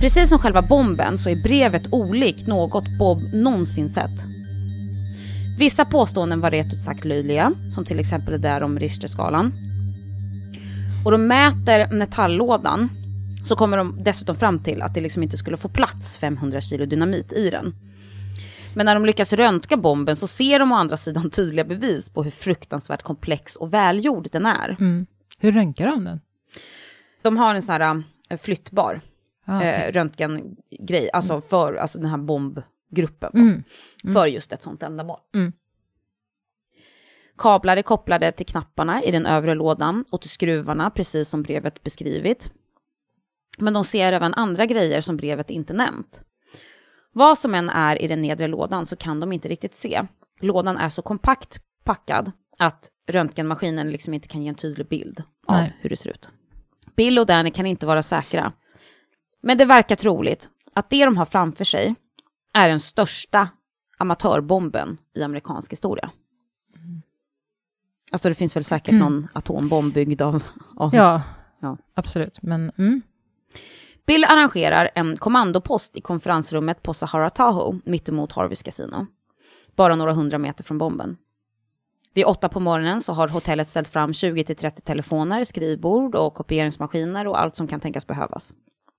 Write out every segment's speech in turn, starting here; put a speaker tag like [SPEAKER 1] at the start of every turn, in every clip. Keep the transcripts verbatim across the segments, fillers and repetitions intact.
[SPEAKER 1] Precis som själva bomben så är brevet olikt något Bob någonsin sett. Vissa påståenden var rätt ut sagt löjliga, som till exempel det där om Richterskalan. Och de mäter metalllådan, så kommer de dessutom fram till att det liksom inte skulle få plats femhundra kilo dynamit i den. Men när de lyckas röntga bomben så ser de å andra sidan tydliga bevis på hur fruktansvärt komplex och välgjord den är.
[SPEAKER 2] Mm. Hur röntgar de den?
[SPEAKER 1] De har en sån här äh, flyttbar
[SPEAKER 2] ah, okay.
[SPEAKER 1] äh, röntgengrej, alltså
[SPEAKER 2] mm.
[SPEAKER 1] för alltså den här bombgruppen.
[SPEAKER 2] Mm. Mm.
[SPEAKER 1] För just ett sånt ändamål.
[SPEAKER 2] Mm.
[SPEAKER 1] Kablar är kopplade till knapparna i den övre lådan och till skruvarna, precis som brevet beskrivit. Men de ser även andra grejer som brevet inte nämnt. Vad som än är i den nedre lådan så kan de inte riktigt se. Lådan är så kompakt packad att röntgenmaskinen liksom inte kan ge en tydlig bild av
[SPEAKER 2] Nej.
[SPEAKER 1] hur det ser ut. Bill och Danny kan inte vara säkra. Men det verkar troligt att det de har framför sig är den största amatörbomben i amerikansk historia. Mm. Alltså det finns väl säkert mm. någon atombomb byggd av... av
[SPEAKER 2] ja,
[SPEAKER 1] ja,
[SPEAKER 2] absolut. Men, mm.
[SPEAKER 1] Bill arrangerar en kommandopost i konferensrummet på Sahara Tahoe mittemot Harveys Casino. Bara några hundra meter från bomben. Vid åtta på morgonen så har hotellet ställt fram tjugo till trettio telefoner, skrivbord och kopieringsmaskiner och allt som kan tänkas behövas.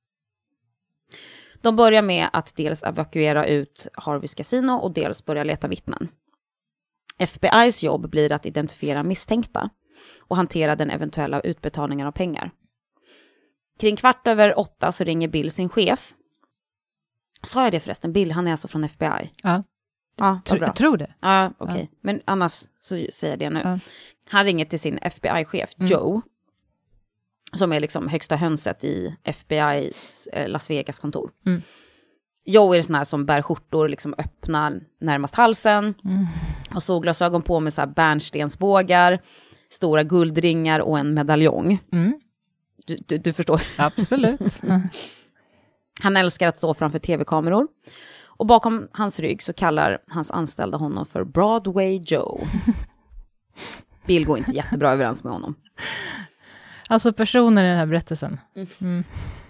[SPEAKER 1] De börjar med att dels evakuera ut Harveys Casino och dels börja leta vittnen. F B I:s jobb blir att identifiera misstänkta och hantera den eventuella utbetalningen av pengar. Kring kvart över åtta så ringer Bill sin chef. Sa jag det förresten? Bill, han är alltså från F B I.
[SPEAKER 2] Ja,
[SPEAKER 1] ja
[SPEAKER 2] Tro,
[SPEAKER 1] bra.
[SPEAKER 2] jag tror det.
[SPEAKER 1] Ja, okej. Okay.
[SPEAKER 2] Ja.
[SPEAKER 1] Men annars så säger jag det nu.
[SPEAKER 2] Ja.
[SPEAKER 1] Han ringer till sin F B I-chef,
[SPEAKER 2] mm.
[SPEAKER 1] Joe. Som är liksom högsta hönset i F B I:s eh, Las Vegas-kontor.
[SPEAKER 2] Mm.
[SPEAKER 1] Joe är en sån här som bär skjortor liksom öppna närmast halsen.
[SPEAKER 2] Mm.
[SPEAKER 1] Och solglasögon på med så här bärnstensbågar. Stora guldringar och en medaljong.
[SPEAKER 2] Mm.
[SPEAKER 1] Du, du, du förstår.
[SPEAKER 2] Absolut.
[SPEAKER 1] Han älskar att stå framför tv-kameror. Och bakom hans rygg så kallar hans anställda honom för Broadway Joe. Bill går inte jättebra överens med honom.
[SPEAKER 2] Alltså personer i den här berättelsen. Mm.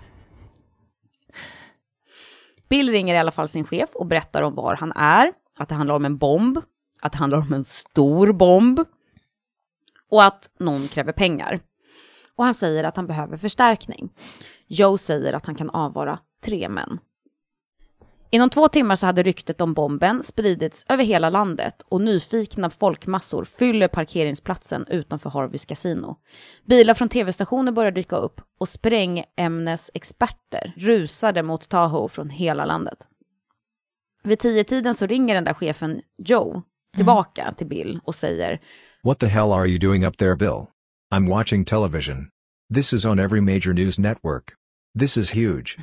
[SPEAKER 1] Bill ringer i alla fall sin chef och berättar om var han är. Att det handlar om en bomb. Att det handlar om en stor bomb. Och att någon kräver pengar. Och han säger att han behöver förstärkning. Joe säger att han kan avvara tre män. Inom två timmar så hade ryktet om bomben spridits över hela landet och nyfikna folkmassor fyller parkeringsplatsen utanför Harveys Casino. Bilar från tv-stationer började dyka upp och sprängämnesexperter rusade mot Tahoe från hela landet. Vid tio tiden så ringer den där chefen Joe tillbaka mm. till Bill och säger:
[SPEAKER 3] "What the hell are you doing up there, Bill? I'm watching television. This is on every major news network. This is huge."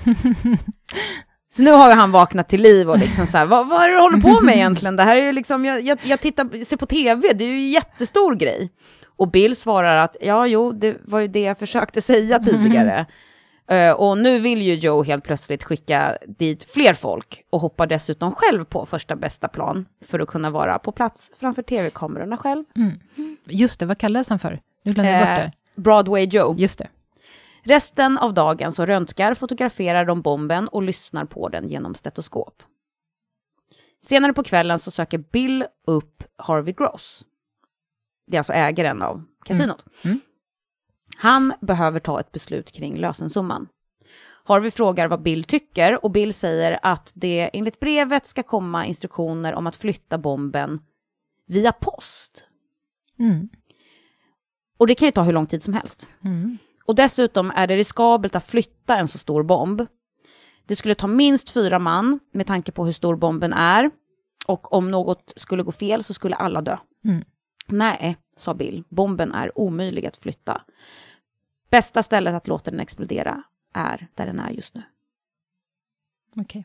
[SPEAKER 1] Så nu har ju han vaknat till liv och liksom så här, vad, vad är det du håller på med egentligen? Det här är ju liksom, jag, jag, jag tittar, ser på tv, det är ju en jättestor grej. Och Bill svarar att, ja jo, det var ju det jag försökte säga tidigare. Mm. Uh, och nu vill ju Joe helt plötsligt skicka dit fler folk och hoppar dessutom själv på första bästa plan för att kunna vara på plats framför tv-kamerorna själv.
[SPEAKER 2] Mm. Just det, vad kallades han för? Nu glömde jag uh, bort det.
[SPEAKER 1] Broadway Joe.
[SPEAKER 2] Just det.
[SPEAKER 1] Resten av dagen så röntgar, fotograferar de bomben och lyssnar på den genom stetoskop. Senare på kvällen så söker Bill upp Harvey Gross. Det är alltså ägaren av kasinot. Mm. Mm. Han behöver ta ett beslut kring lösensumman. Harvey frågar vad Bill tycker och Bill säger att det enligt brevet ska komma instruktioner om att flytta bomben via post.
[SPEAKER 2] Mm.
[SPEAKER 1] Och det kan ju ta hur lång tid som helst.
[SPEAKER 2] Mm.
[SPEAKER 1] Och dessutom är det riskabelt att flytta en så stor bomb. Det skulle ta minst fyra man med tanke på hur stor bomben är. Och om något skulle gå fel så skulle alla dö.
[SPEAKER 2] Mm.
[SPEAKER 1] Nej, sa Bill. Bomben är omöjlig att flytta. Bästa stället att låta den explodera är där den är just nu.
[SPEAKER 2] Okej. Okay.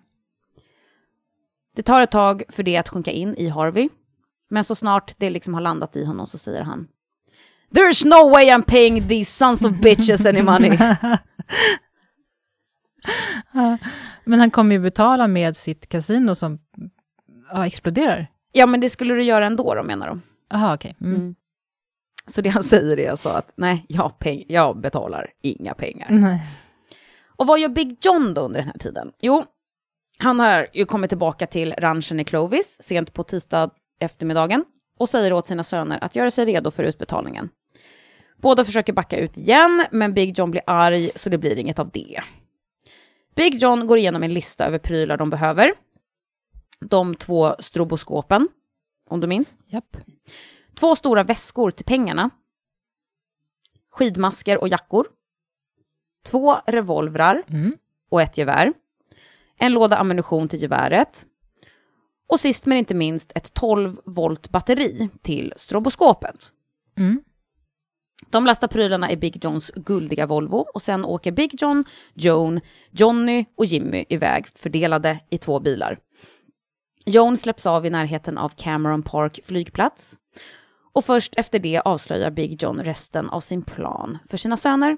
[SPEAKER 1] Det tar ett tag för det att sjunka in i Harvey. Men så snart det liksom har landat i honom så säger han: "There's no way I'm paying these sons of bitches any money."
[SPEAKER 2] Men han kommer ju betala med sitt kasino som ja, exploderar.
[SPEAKER 1] Ja, men det skulle du göra ändå då, menar de.
[SPEAKER 2] Aha, okej. Okay. Mm.
[SPEAKER 1] Mm. Så det han säger är alltså att nej, jag, peng- jag betalar inga pengar.
[SPEAKER 2] Nej.
[SPEAKER 1] Och vad gör Big John då under den här tiden? Jo, han har ju kommit tillbaka till ranchen i Clovis sent på tisdag eftermiddagen och säger åt sina söner att göra sig redo för utbetalningen. Båda försöker backa ut igen, men Big John blir arg så det blir inget av det. Big John går igenom en lista över prylar de behöver. De två stroboskopen, om du minns.
[SPEAKER 2] Japp.
[SPEAKER 1] Två stora väskor till pengarna. Skidmasker och jackor. Två revolvrar
[SPEAKER 2] Mm.
[SPEAKER 1] och ett gevär. En låda ammunition till geväret. Och sist men inte minst ett tolv volt batteri till stroboskopet.
[SPEAKER 2] Mm.
[SPEAKER 1] De lastar prylarna i Big Johns guldiga Volvo och sen åker Big John, Joan, Johnny och Jimmy iväg fördelade i två bilar. Joan släpps av i närheten av Cameron Park flygplats och först efter det avslöjar Big John resten av sin plan för sina söner.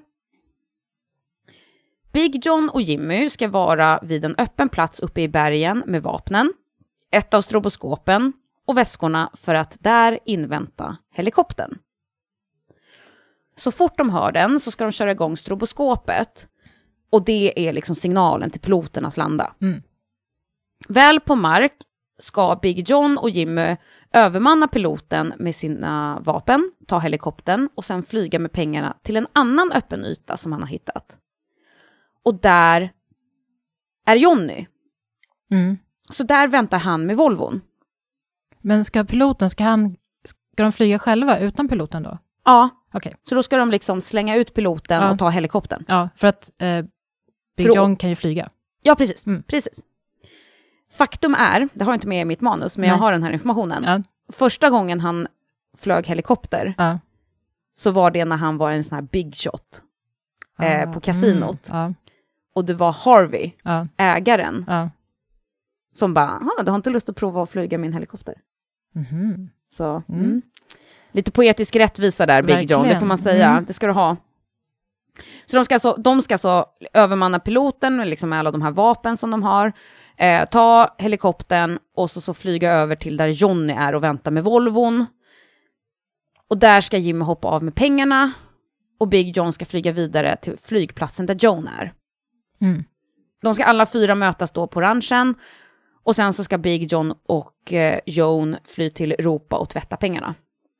[SPEAKER 1] Big John och Jimmy ska vara vid en öppen plats uppe i bergen med vapnen, ett av stroboskopen och väskorna för att där invänta helikoptern. Så fort de hör den så ska de köra igång stroboskopet och det är liksom signalen till piloten att landa.
[SPEAKER 2] Mm.
[SPEAKER 1] Väl på mark ska Big John och Jimmy övermanna piloten med sina vapen, ta helikoptern och sen flyga med pengarna till en annan öppen yta som han har hittat. Och där är Johnny.
[SPEAKER 2] Mm.
[SPEAKER 1] Så där väntar han med Volvon.
[SPEAKER 2] Men ska piloten, ska han, ska de flyga själva utan piloten då?
[SPEAKER 1] Ja,
[SPEAKER 2] Okej.
[SPEAKER 1] så då ska de liksom slänga ut piloten
[SPEAKER 2] Ja.
[SPEAKER 1] och ta helikoptern.
[SPEAKER 2] Ja, för att eh, Big
[SPEAKER 1] För-
[SPEAKER 2] John kan ju flyga.
[SPEAKER 1] Ja, precis.
[SPEAKER 2] Mm.
[SPEAKER 1] precis. Faktum är, det har jag inte med i mitt manus, men
[SPEAKER 2] Nej.
[SPEAKER 1] jag har den här informationen.
[SPEAKER 2] Ja.
[SPEAKER 1] Första gången han flög helikopter
[SPEAKER 2] Ja.
[SPEAKER 1] så var det när han var en sån här big shot eh, på kasinot.
[SPEAKER 2] Mm.
[SPEAKER 1] Och det var Harvey,
[SPEAKER 2] Ja.
[SPEAKER 1] ägaren,
[SPEAKER 2] Ja.
[SPEAKER 1] som bara, "Ah, du har inte lust att prova att flyga min helikopter?"
[SPEAKER 2] Ja. Mhm.
[SPEAKER 1] Så,
[SPEAKER 2] Mm.
[SPEAKER 1] mm. Lite poetisk rättvisa där, Big
[SPEAKER 2] Verkligen.
[SPEAKER 1] John, det får man säga.
[SPEAKER 2] Mm.
[SPEAKER 1] Det ska du ha. Så de ska så, de ska så övermanna piloten med, liksom med alla de här vapen som de har. Eh, ta helikoptern och så, så flyga över till där Johnny är och vänta med Volvon. Och där ska Jimmy hoppa av med pengarna. Och Big John ska flyga vidare till flygplatsen där Joan är.
[SPEAKER 2] Mm.
[SPEAKER 1] De ska alla fyra mötas då på ranchen. Och sen så ska Big John och eh, Joan fly till Europa och tvätta pengarna.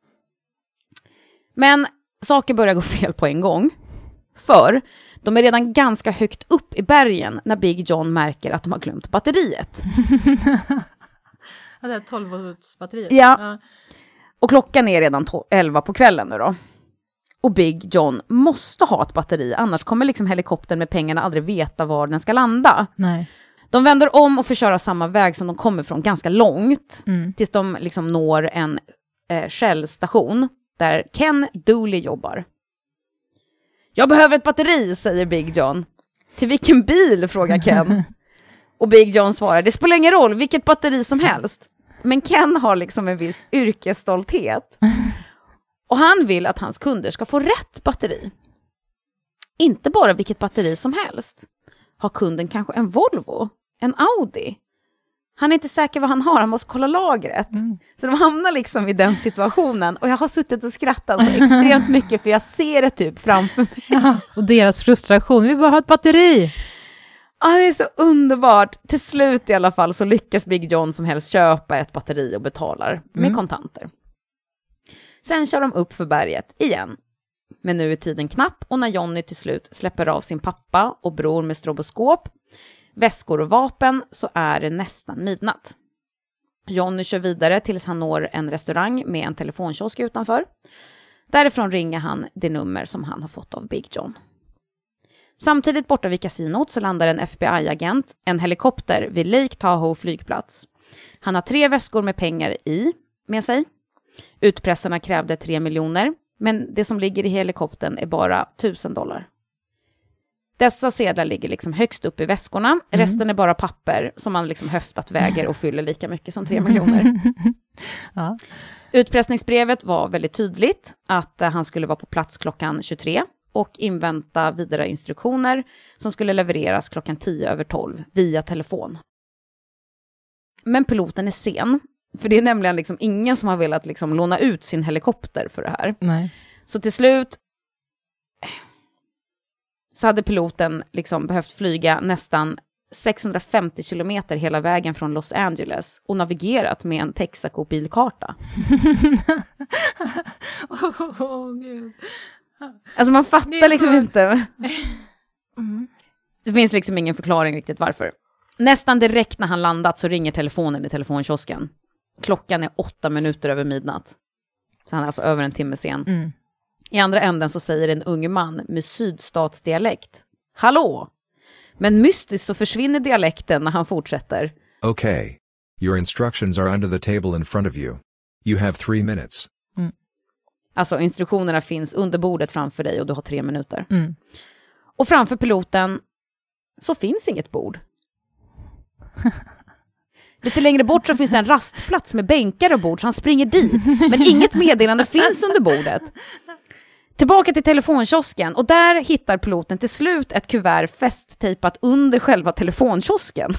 [SPEAKER 1] Men saker börjar gå fel på en gång. För de är redan ganska högt upp i bergen när Big John märker att de har glömt batteriet.
[SPEAKER 2] Ja, det är tolv volts batteriet.
[SPEAKER 1] Ja.
[SPEAKER 2] Ja.
[SPEAKER 1] Och klockan är redan to- elva på kvällen nu då. Och Big John måste ha ett batteri, annars kommer liksom helikoptern med pengarna aldrig veta var den ska landa.
[SPEAKER 2] Nej.
[SPEAKER 1] De vänder om och får köra samma väg som de kommer från ganska långt.
[SPEAKER 2] Mm.
[SPEAKER 1] Tills de liksom når en eh, Shell-station där Ken Dooley jobbar. Jag behöver ett batteri, säger Big John. Till vilken bil, frågar Ken. Och Big John svarar, det spelar ingen roll, vilket batteri som helst. Men Ken har liksom en viss yrkesstolthet. Och han vill att hans kunder ska få rätt batteri. Inte bara vilket batteri som helst. Har kunden kanske en Volvo? En Audi? Han är inte säker vad han har, han måste kolla lagret.
[SPEAKER 2] Mm.
[SPEAKER 1] Så de hamnar liksom i den situationen. Och jag har suttit och skrattat så extremt mycket för jag ser det typ framför mig.
[SPEAKER 2] Ja, och deras frustration, vi bara har ett batteri.
[SPEAKER 1] Ja, det är så underbart. Till slut i alla fall så lyckas Big John som helst köpa ett batteri och betalar med
[SPEAKER 2] Mm.
[SPEAKER 1] kontanter. Sen kör de upp för berget igen. Men nu är tiden knapp och när Johnny till slut släpper av sin pappa och bror med stroboskop, väskor och vapen så är det nästan midnatt. Johnny kör vidare tills han når en restaurang med en telefonkiosk utanför. Därifrån ringer han det nummer som han har fått av Big John. Samtidigt borta vid kasinot så landar en F B I-agent, en helikopter vid Lake Tahoe flygplats. Han har tre väskor med pengar i med sig. Utpressarna krävde tre miljoner, men det som ligger i helikoptern är bara tusen dollar. Dessa sedlar ligger liksom högst upp i väskorna. Mm. Resten är bara papper som man liksom höftat väger och fyller lika mycket som tre miljoner.
[SPEAKER 2] Ja.
[SPEAKER 1] Utpressningsbrevet var väldigt tydligt att han skulle vara på plats klockan tjugotre och invänta vidare instruktioner som skulle levereras klockan tio över tolv via telefon. Men piloten är sen, för det är nämligen liksom ingen som har velat liksom låna ut sin helikopter för det här.
[SPEAKER 2] Nej.
[SPEAKER 1] Så till slut så hade piloten liksom behövt flyga nästan sexhundrafemtio kilometer hela vägen från Los Angeles och navigerat med en Texaco-bilkarta.
[SPEAKER 2] Åh, oh, gud.
[SPEAKER 1] Alltså man fattar liksom
[SPEAKER 2] så...
[SPEAKER 1] inte.
[SPEAKER 2] Mm.
[SPEAKER 1] Det finns liksom ingen förklaring riktigt varför. Nästan direkt när han landat så ringer telefonen i telefonkiosken. Klockan är åtta minuter över midnatt. Så han är alltså över en timme sen.
[SPEAKER 2] Mm.
[SPEAKER 1] I andra änden så säger en ung man med sydstatsdialekt: hallå! Men mystiskt så försvinner dialekten när han fortsätter.
[SPEAKER 3] Okay. Your instructions are under the table in front of you. You have three minutes.
[SPEAKER 2] Mm.
[SPEAKER 1] Alltså instruktionerna finns under bordet framför dig och du har tre minuter.
[SPEAKER 2] Mm.
[SPEAKER 1] Och framför piloten så finns inget bord. Lite längre bort så finns det en rastplats med bänkar och bord, så han springer dit. Men inget meddelande finns under bordet. Tillbaka till telefonkiosken, och där hittar piloten till slut ett kuvert fästtejpat under själva telefonkiosken.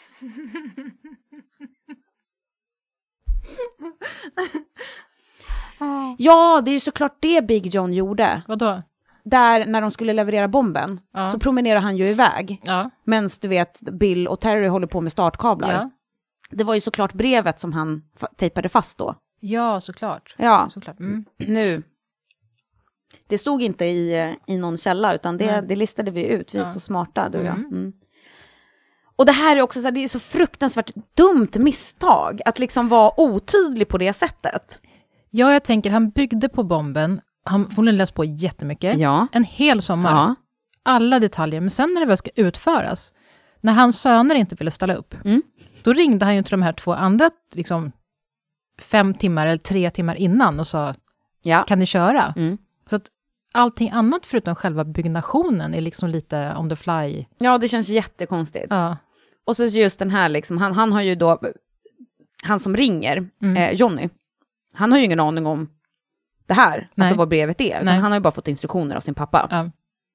[SPEAKER 1] Ja, det är ju såklart det Big John gjorde.
[SPEAKER 2] Vadå?
[SPEAKER 1] Där när de skulle leverera bomben
[SPEAKER 2] Ja.
[SPEAKER 1] så promenerar han ju iväg.
[SPEAKER 2] Ja.
[SPEAKER 1] Medan du vet Bill och Terry håller på med startkablar.
[SPEAKER 2] Ja.
[SPEAKER 1] Det var ju såklart brevet som han fa- tejpade fast då.
[SPEAKER 2] Ja, såklart.
[SPEAKER 1] Ja,
[SPEAKER 2] såklart. Mm.
[SPEAKER 1] nu. Det stod inte i, i någon källa, utan det,
[SPEAKER 2] Nej.
[SPEAKER 1] det listade vi ut. Vi är
[SPEAKER 2] Ja.
[SPEAKER 1] så smarta, du och jag.
[SPEAKER 2] Mm.
[SPEAKER 1] Mm. Och det här är också så här, det är så fruktansvärt dumt misstag att liksom vara otydlig på det sättet.
[SPEAKER 2] Ja, jag tänker, han byggde på bomben. Han får läst på jättemycket.
[SPEAKER 1] Ja.
[SPEAKER 2] En hel sommar.
[SPEAKER 1] Ja.
[SPEAKER 2] Alla detaljer. Men sen när det väl ska utföras, när hans söner inte ville ställa upp,
[SPEAKER 1] Mm.
[SPEAKER 2] då ringde han ju till de här två andra, liksom fem timmar eller tre timmar innan och sa,
[SPEAKER 1] Ja.
[SPEAKER 2] kan ni köra?
[SPEAKER 1] Mm.
[SPEAKER 2] Så att allting annat förutom själva byggnationen är liksom lite on the fly.
[SPEAKER 1] Ja, det känns jättekonstigt.
[SPEAKER 2] Ja.
[SPEAKER 1] Och så just den här, liksom, han, han har ju då, han som ringer,
[SPEAKER 2] Mm.
[SPEAKER 1] eh, Johnny, han har ju ingen aning om det här,
[SPEAKER 2] Nej.
[SPEAKER 1] alltså vad brevet är. Utan
[SPEAKER 2] Nej.
[SPEAKER 1] han har ju bara fått instruktioner av sin pappa.
[SPEAKER 2] Ja.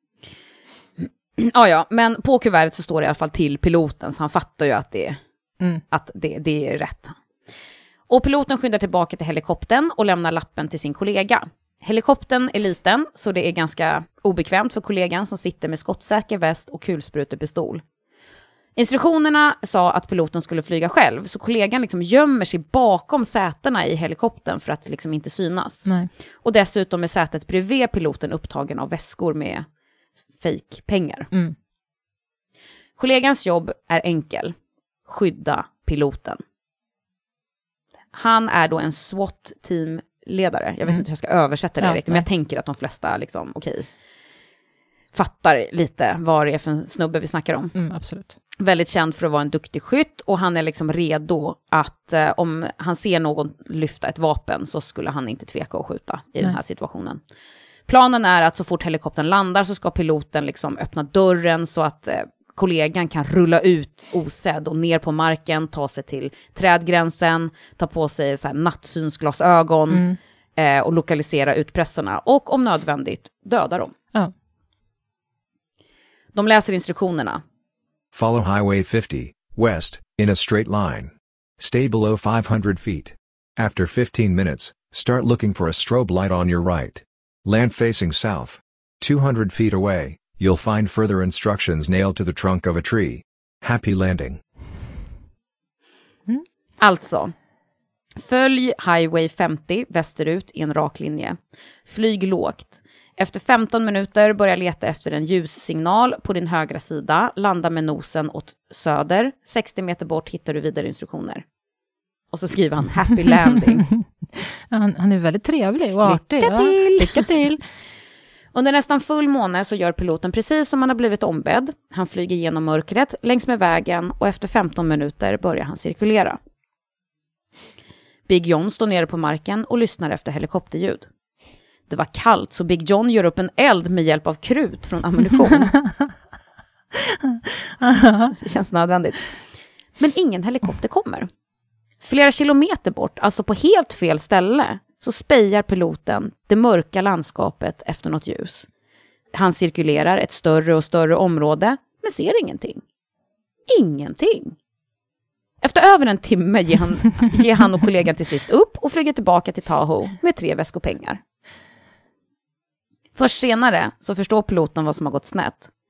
[SPEAKER 1] Ja, ja, men på kuvertet så står det i alla fall till piloten, så han fattar ju att det,
[SPEAKER 2] Mm.
[SPEAKER 1] att det, det är rätt. Och piloten skyndar tillbaka till helikoptern och lämnar lappen till sin kollega. Helikoptern är liten, så det är ganska obekvämt för kollegan som sitter med skottsäker väst och kulsprutepistol. Instruktionerna sa att piloten skulle flyga själv, så kollegan liksom gömmer sig bakom sätena i helikoptern för att liksom inte synas.
[SPEAKER 2] Nej.
[SPEAKER 1] Och dessutom är sätet bredvid piloten upptagen av väskor med fake-pengar.
[SPEAKER 2] Mm.
[SPEAKER 1] Kollegans jobb är enkel. Skydda piloten. Han är då en SWAT-teamledare. Jag vet
[SPEAKER 2] Mm.
[SPEAKER 1] inte hur jag ska översätta det
[SPEAKER 2] Ja,
[SPEAKER 1] riktigt, men
[SPEAKER 2] nej.
[SPEAKER 1] jag tänker att de flesta liksom, okej, fattar lite vad det är för en snubbe vi snackar om.
[SPEAKER 2] Mm, absolut.
[SPEAKER 1] Väldigt känd för att vara en duktig skytt, och han är liksom redo att eh, om han ser någon lyfta ett vapen så skulle han inte tveka att skjuta i
[SPEAKER 2] Nej.
[SPEAKER 1] den här situationen. Planen är att så fort helikoptern landar så ska piloten liksom öppna dörren så att eh, kollegan kan rulla ut osedd och ner på marken, ta sig till trädgränsen, ta på sig så här nattsynsglasögon
[SPEAKER 2] Mm.
[SPEAKER 1] eh, och lokalisera utpressarna och om nödvändigt döda dem.
[SPEAKER 2] Ja.
[SPEAKER 1] De läser instruktionerna.
[SPEAKER 3] Follow Highway fifty, west, in a straight line. Stay below five hundred feet. After fifteen minutes, start looking for a strobe light on your right. Land facing south. two hundred feet away, you'll find further instructions nailed to the trunk of a tree. Happy landing.
[SPEAKER 1] Alltså, följ Highway femtio västerut i en rak linje. Flyg lågt. Efter femton minuter börja leta efter en ljussignal på din högra sida. Landa med nosen åt söder. sextio meter bort hittar du vidare instruktioner. Och så skriver han happy landing.
[SPEAKER 2] Han, han är väldigt trevlig och artig.
[SPEAKER 1] Lycka
[SPEAKER 2] Ja.
[SPEAKER 1] till!
[SPEAKER 2] Lycka till!
[SPEAKER 1] Under nästan full måne så gör piloten precis som han har blivit ombedd. Han flyger genom mörkret längs med vägen och efter femton minuter börjar han cirkulera. Big John står nere på marken och lyssnar efter helikopterljud. Det var kallt så Big John gör upp en eld med hjälp av krut från ammunition. Det känns nödvändigt. Men ingen helikopter kommer. Flera kilometer bort, alltså på helt fel ställe, så spejar piloten det mörka landskapet efter något ljus. Han cirkulerar ett större och större område, men ser ingenting. Ingenting. Efter över en timme ger han, ger han och kollegan till sist upp och flyger tillbaka till Tahoe med tre väskor pengar. Först senare så förstår piloten vad som har gått snett.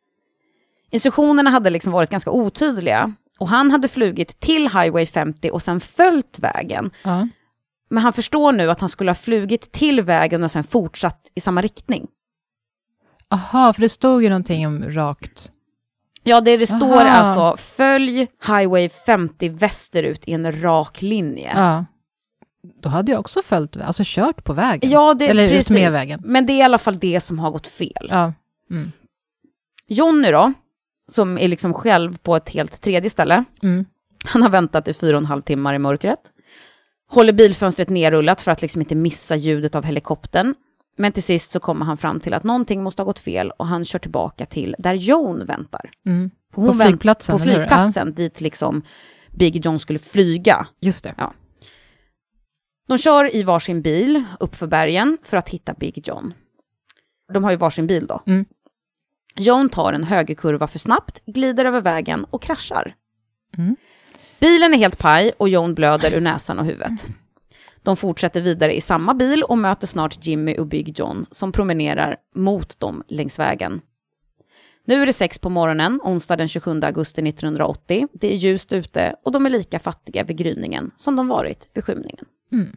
[SPEAKER 1] Instruktionerna hade liksom varit ganska otydliga. Och han hade flugit till Highway femtio och sen följt vägen.
[SPEAKER 2] Ja.
[SPEAKER 1] Men han förstår nu att han skulle ha flugit till vägen och sen fortsatt i samma riktning.
[SPEAKER 2] Aha, för det stod ju någonting om rakt.
[SPEAKER 1] Ja, det, det står
[SPEAKER 2] Aha.
[SPEAKER 1] alltså följ Highway femtio västerut i en rak linje.
[SPEAKER 2] Ja. Då hade jag också följt, alltså kört på vägen.
[SPEAKER 1] Ja, det,
[SPEAKER 2] Eller
[SPEAKER 1] precis.
[SPEAKER 2] med vägen.
[SPEAKER 1] Men det är i alla fall det som har gått fel.
[SPEAKER 2] Ja. Mm.
[SPEAKER 1] Johnny då, som är liksom själv på ett helt tredje ställe.
[SPEAKER 2] Mm.
[SPEAKER 1] Han har väntat i fyra och en halv timmar i mörkret. Håller bilfönstret nerrullat för att liksom inte missa ljudet av helikoptern. Men till sist så kommer han fram till att någonting måste ha gått fel och han kör tillbaka till där Joan väntar.
[SPEAKER 2] Mm.
[SPEAKER 1] För hon
[SPEAKER 2] På flygplatsen,
[SPEAKER 1] På
[SPEAKER 2] eller hur?
[SPEAKER 1] flygplatsen, ja. Dit liksom Big John skulle flyga.
[SPEAKER 2] Just det.
[SPEAKER 1] Ja. De kör i varsin bil upp för bergen för att hitta Big John. De har ju varsin bil då.
[SPEAKER 2] Mm.
[SPEAKER 1] John tar en högerkurva för snabbt, glider över vägen och kraschar.
[SPEAKER 2] Mm.
[SPEAKER 1] Bilen är helt paj och John blöder ur näsan och huvudet. De fortsätter vidare i samma bil och möter snart Jimmy och Big John som promenerar mot dem längs vägen. Nu är det sex på morgonen, onsdag den tjugosjunde augusti nittonhundraåttio. Det är ljust ute och de är lika fattiga vid gryningen som de varit vid skymningen.
[SPEAKER 2] Mm.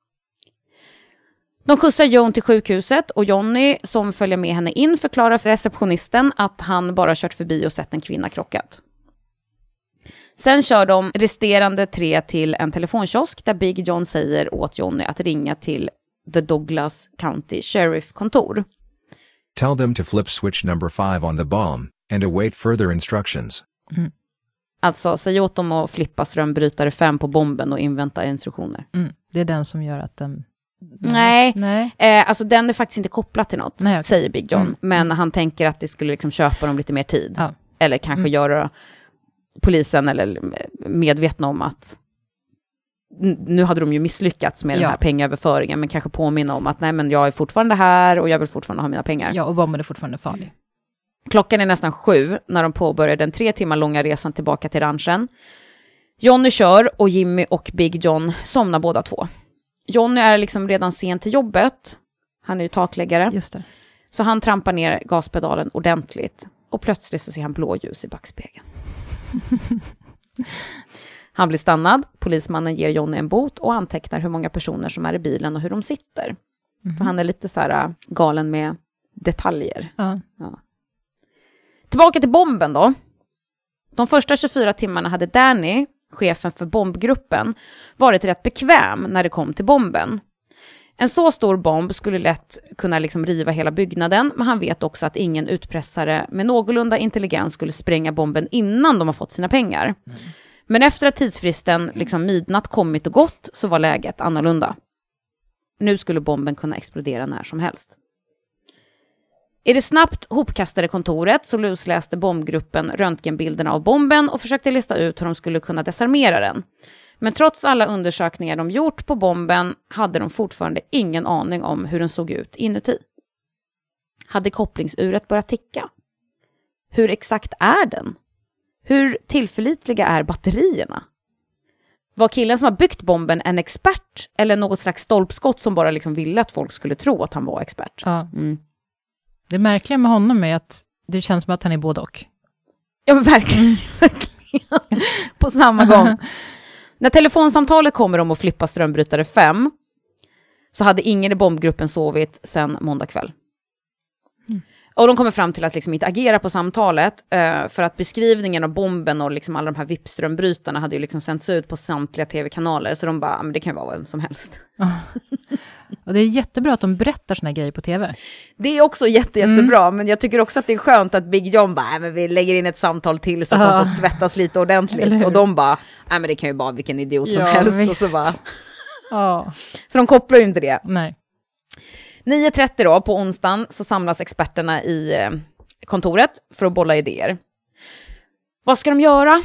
[SPEAKER 1] De skjutsar Joan till sjukhuset och Johnny som följer med henne in förklarar för receptionisten att han bara kört förbi och sett en kvinna krockat. Sen kör de resterande tre till en telefonkiosk där Big John säger åt Johnny att ringa till The Douglas County Sheriff-kontor.
[SPEAKER 3] Tell them to flip switch number five on the bomb and await further instructions.
[SPEAKER 2] Mm.
[SPEAKER 1] Alltså, säg åt dem att flippa strömbrytare fem på bomben och invänta instruktioner.
[SPEAKER 2] Mm. Det är den som gör att den...
[SPEAKER 1] Nej,
[SPEAKER 2] Nej.
[SPEAKER 1] Eh, alltså den är faktiskt inte kopplad till något,
[SPEAKER 2] Nej, okay.
[SPEAKER 1] säger Big John.
[SPEAKER 2] Mm.
[SPEAKER 1] Men han tänker att det skulle liksom köpa dem lite mer tid.
[SPEAKER 2] Ja.
[SPEAKER 1] Eller kanske
[SPEAKER 2] Mm.
[SPEAKER 1] göra polisen eller medvetna om att nu hade de ju misslyckats med
[SPEAKER 2] ja.
[SPEAKER 1] den här pengaöverföringen, men kanske påminna om att nej, men jag är fortfarande här och jag vill fortfarande ha mina pengar.
[SPEAKER 2] Ja, och bomben är fortfarande farlig.
[SPEAKER 1] Klockan är nästan sju när de påbörjar den tre timmar långa resan tillbaka till ranchen. Johnny kör och Jimmy och Big John somnar båda två. Johnny är liksom redan sen till jobbet. Han är ju takläggare.
[SPEAKER 2] Just det.
[SPEAKER 1] Så han trampar ner gaspedalen ordentligt. Och plötsligt så ser han blåljus i backspegeln. Han blir stannad. Polismannen ger Johnny en bot och antecknar hur många personer som är i bilen och hur de sitter. Mm-hmm. För han är lite så här galen med detaljer.
[SPEAKER 2] Ja.
[SPEAKER 1] Ja. Tillbaka till bomben då. De första tjugofyra timmarna hade Danny, chefen för bombgruppen, varit rätt bekväm när det kom till bomben. En så stor bomb skulle lätt kunna liksom riva hela byggnaden, men han vet också att ingen utpressare med någorlunda intelligens skulle spränga bomben innan de har fått sina pengar. Mm. Men efter att tidsfristen liksom midnatt kommit och gått så var läget annorlunda. Nu skulle bomben kunna explodera när som helst. I det snabbt hopkastade kontoret så lusläste bombgruppen röntgenbilderna av bomben och försökte lista ut hur de skulle kunna desarmera den. Men trots alla undersökningar de gjort på bomben hade de fortfarande ingen aning om hur den såg ut inuti. Hade kopplingsuret börjat ticka? Hur exakt är den? Hur tillförlitliga är batterierna? Var killen som har byggt bomben en expert eller något slags stolpskott som bara liksom ville att folk skulle tro att han var expert?
[SPEAKER 2] Ja.
[SPEAKER 1] Mm.
[SPEAKER 2] Det märkliga med honom är att det känns som att han är både och.
[SPEAKER 1] Ja, men verkligen. verkligen. På samma gång. När telefonsamtalet kommer om att flippa strömbrytare fem så hade ingen i bombgruppen sovit sedan måndag kväll. Mm. Och de kommer fram till att liksom inte agera på samtalet uh, för att beskrivningen av bomben och liksom alla de här V I P-strömbrytarna hade ju liksom sänts ut på samtliga tv-kanaler, så de bara, men det kan ju vara vem som helst.
[SPEAKER 2] Och det är jättebra att de berättar såna grejer på tv.
[SPEAKER 1] Det är också jätte, jättebra,
[SPEAKER 2] mm.
[SPEAKER 1] men jag tycker också att det är skönt att Big John bara, men vi lägger in ett samtal till så att uh. de får svettas lite ordentligt. Och de bara, nej men det kan ju vara vilken idiot som
[SPEAKER 2] ja,
[SPEAKER 1] helst.
[SPEAKER 2] Visst.
[SPEAKER 1] Och så, bara.
[SPEAKER 2] Ja.
[SPEAKER 1] Så de kopplar ju inte det.
[SPEAKER 2] Nej.
[SPEAKER 1] nio trettio då på onsdagen så samlas experterna i eh, kontoret för att bolla idéer. Vad ska de göra?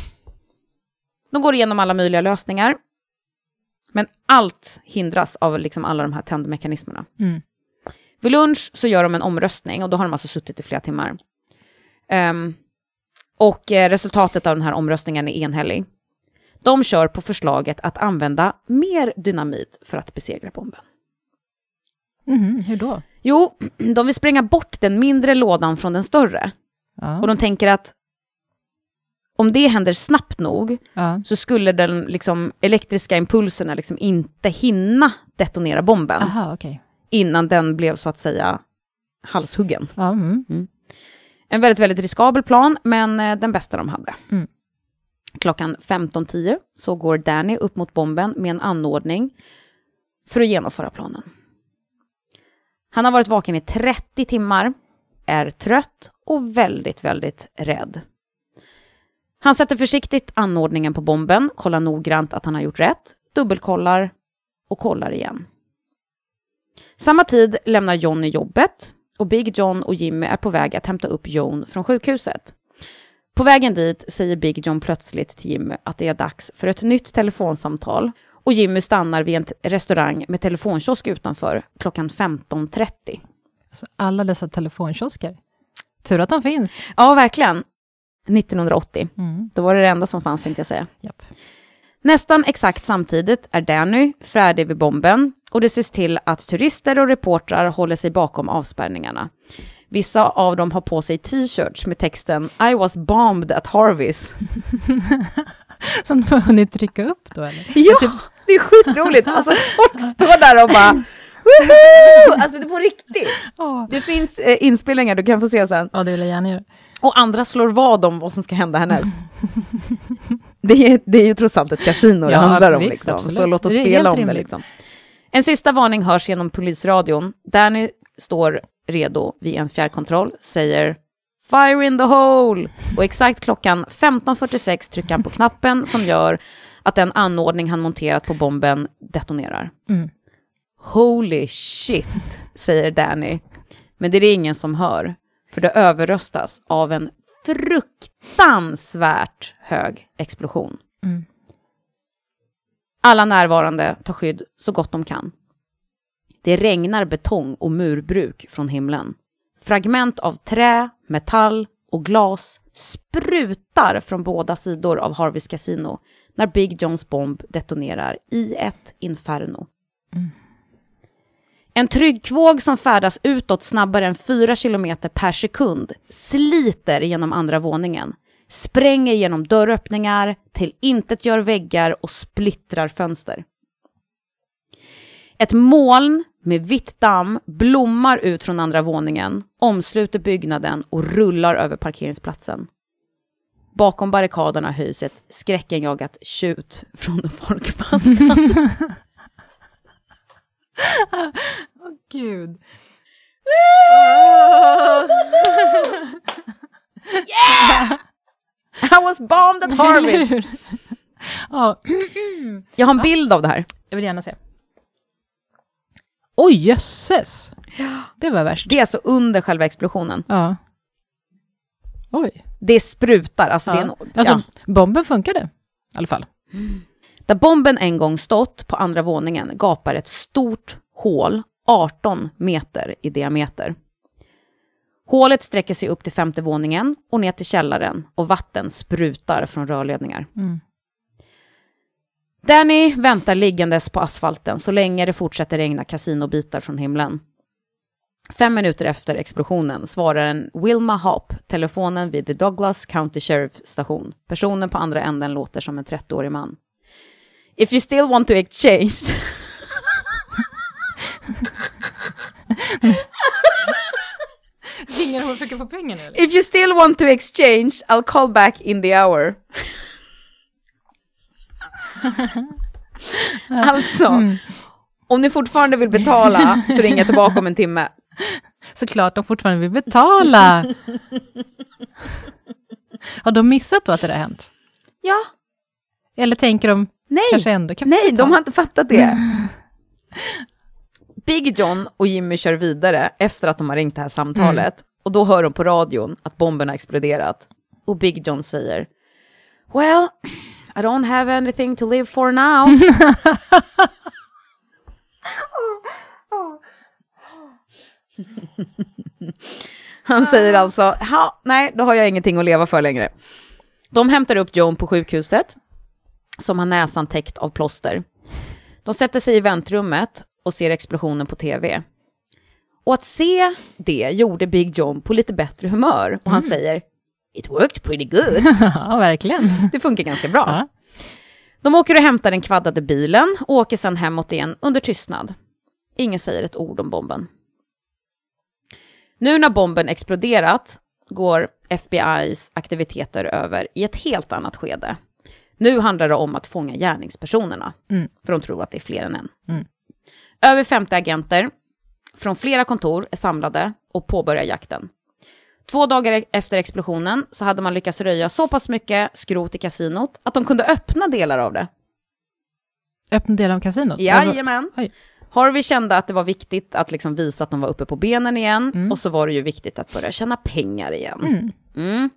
[SPEAKER 1] De går igenom alla möjliga lösningar. Men allt hindras av liksom alla de här tändmekanismerna. Mm. Vid lunch så gör de en omröstning och då har de alltså suttit i flera timmar. Um, och eh, resultatet av den här omröstningen är enhällig. De kör på förslaget att använda mer dynamit för att besegra bomben.
[SPEAKER 2] Mm, hur då?
[SPEAKER 1] Jo, de vill spränga bort den mindre lådan från den större.
[SPEAKER 2] Ja.
[SPEAKER 1] Och de tänker att om det händer snabbt nog
[SPEAKER 2] Ja.
[SPEAKER 1] så skulle den liksom, elektriska impulserna liksom inte hinna detonera bomben
[SPEAKER 2] Aha, okej.
[SPEAKER 1] innan den blev så att säga halshuggen.
[SPEAKER 2] Ja, mm.
[SPEAKER 1] En väldigt, väldigt riskabel plan, men eh, den bästa de hade.
[SPEAKER 2] Mm.
[SPEAKER 1] Klockan femton tio så går Danny upp mot bomben med en anordning för att genomföra planen. Han har varit vaken i trettio timmar, är trött och väldigt, väldigt rädd. Han sätter försiktigt anordningen på bomben, kollar noggrant att han har gjort rätt, dubbelkollar och kollar igen. Samma tid lämnar Johnny jobbet och Big John och Jimmy är på väg att hämta upp Joan från sjukhuset. På vägen dit säger Big John plötsligt till Jimmy att det är dags för ett nytt telefonsamtal och Jimmy stannar vid en t- restaurang med telefonkiosk utanför klockan femton trettio.
[SPEAKER 2] Alltså, alla dessa telefonkiosker. Tur att de finns.
[SPEAKER 1] Ja, verkligen. nittonhundraåttio.
[SPEAKER 2] Mm.
[SPEAKER 1] Då var det det enda som fanns, tänkte jag säga.
[SPEAKER 2] Japp.
[SPEAKER 1] Nästan exakt samtidigt är Danny färdig vid bomben och det ses till att turister och reportrar håller sig bakom avspärrningarna. Vissa av dem har på sig t-shirts med texten I was bombed at Harvey's.
[SPEAKER 2] Som du har hunnit trycka upp då, eller?
[SPEAKER 1] Ja,
[SPEAKER 2] Typ...
[SPEAKER 1] det är skitroligt. Alltså folk står där och bara woohoo! Alltså det är på riktigt.
[SPEAKER 2] Oh.
[SPEAKER 1] Det finns eh, inspelningar du kan få se sen.
[SPEAKER 2] Ja, det vill jag gärna göra.
[SPEAKER 1] Och andra slår vad om vad som ska hända härnäst. det, är, det är ju trots allt ett kasino det
[SPEAKER 2] Ja,
[SPEAKER 1] handlar om.
[SPEAKER 2] visst,
[SPEAKER 1] Liksom.
[SPEAKER 2] absolut.
[SPEAKER 1] Så låt oss
[SPEAKER 2] Det är
[SPEAKER 1] spela
[SPEAKER 2] helt
[SPEAKER 1] om det.
[SPEAKER 2] rimligt.
[SPEAKER 1] Liksom. En sista varning hörs genom polisradion. Danny står redo vid en fjärrkontroll, säger fire in the hole. Och exakt klockan femton fyrtiosex trycker han på knappen som gör att den anordning han monterat på bomben detonerar.
[SPEAKER 2] Mm.
[SPEAKER 1] Holy shit, säger Danny. Men det är det ingen som hör. För det överröstas av en fruktansvärt hög explosion.
[SPEAKER 2] Mm.
[SPEAKER 1] Alla närvarande tar skydd så gott de kan. Det regnar betong och murbruk från himlen. Fragment av trä, metall och glas sprutar från båda sidor av Harvey's Casino när Big Johns bomb detonerar i ett inferno.
[SPEAKER 2] Mm.
[SPEAKER 1] En tryggvåg som färdas utåt snabbare än fyra kilometer per sekund sliter genom andra våningen, spränger genom dörröppningar, till intet gör väggar och splittrar fönster. Ett moln med vitt damm blommar ut från andra våningen, omsluter byggnaden och rullar över parkeringsplatsen. Bakom barrikaderna höjs ett skräckenjagat tjut från folkmassan.
[SPEAKER 2] Åh, oh, gud.
[SPEAKER 1] Yeah! I was bombed at Harvey's.
[SPEAKER 2] Ja.
[SPEAKER 1] Jag har en bild av det här.
[SPEAKER 2] Jag vill gärna se. Oj, jösses. Det var värst.
[SPEAKER 1] Det är alltså under själva explosionen.
[SPEAKER 2] Ja. Oj.
[SPEAKER 1] Det sprutar. Alltså
[SPEAKER 2] Ja.
[SPEAKER 1] det är en,
[SPEAKER 2] Alltså,
[SPEAKER 1] ja.
[SPEAKER 2] bomben funkade. I alla fall.
[SPEAKER 1] Där bomben en gång stått på andra våningen gapar ett stort hål arton meter i diameter. Hålet sträcker sig upp till femte våningen och ner till källaren och vatten sprutar från rörledningar.
[SPEAKER 2] Mm.
[SPEAKER 1] Danny väntar liggandes på asfalten så länge det fortsätter regna kasinobitar från himlen. Fem minuter efter explosionen svarar en Wilma Hopp telefonen vid The Douglas County Sheriff station. Personen på andra änden låter som en trettioårig man. If you still want to exchange...
[SPEAKER 2] Ringer hon försöker få pengar nu, eller?
[SPEAKER 1] If you still want to exchange, I'll call back in the hour. Alltså, mm. om ni fortfarande vill betala så ringer jag tillbaka om en timme.
[SPEAKER 2] Såklart de fortfarande vill betala. Har de missat då att det har hänt?
[SPEAKER 1] Ja.
[SPEAKER 2] Eller tänker de
[SPEAKER 1] Nej,
[SPEAKER 2] kanske ändå kan
[SPEAKER 1] Nej,
[SPEAKER 2] betala?
[SPEAKER 1] de har inte fattat det. Big John och Jimmy kör vidare efter att de har ringt det här samtalet. Mm. Och då hör de på radion att bomben har exploderat. Och Big John säger, well, I don't have anything to live for now. Han säger alltså, nej, då har jag ingenting att leva för längre. De hämtar upp Joan på sjukhuset, som har näsan täckt av plåster. De sätter sig i väntrummet och ser explosionen på tv. Och att se det gjorde Big John på lite bättre humör. Och han mm. säger, it worked pretty good.
[SPEAKER 2] Ja, verkligen.
[SPEAKER 1] Det funkar ganska bra.
[SPEAKER 2] Ja.
[SPEAKER 1] De åker och hämtar den kvaddade bilen och åker sedan hemåt igen under tystnad. Ingen säger ett ord om bomben. Nu när bomben exploderat går F B I:s aktiviteter över i ett helt annat skede. Nu handlar det om att fånga gärningspersonerna.
[SPEAKER 2] Mm.
[SPEAKER 1] För de tror att det är fler än en.
[SPEAKER 2] Mm.
[SPEAKER 1] Över femtio agenter från flera kontor är samlade och påbörjar jakten. Två dagar efter explosionen så hade man lyckats röja så pass mycket skrot i kasinot att de kunde öppna delar av det.
[SPEAKER 2] Öppna delar av kasinot?
[SPEAKER 1] Jajamän.
[SPEAKER 2] Oj.
[SPEAKER 1] Harvey kände att det var viktigt att liksom visa att de var uppe på benen igen.
[SPEAKER 2] Mm.
[SPEAKER 1] Och så var det ju viktigt att börja tjäna pengar igen.
[SPEAKER 2] Mm.
[SPEAKER 1] Mm.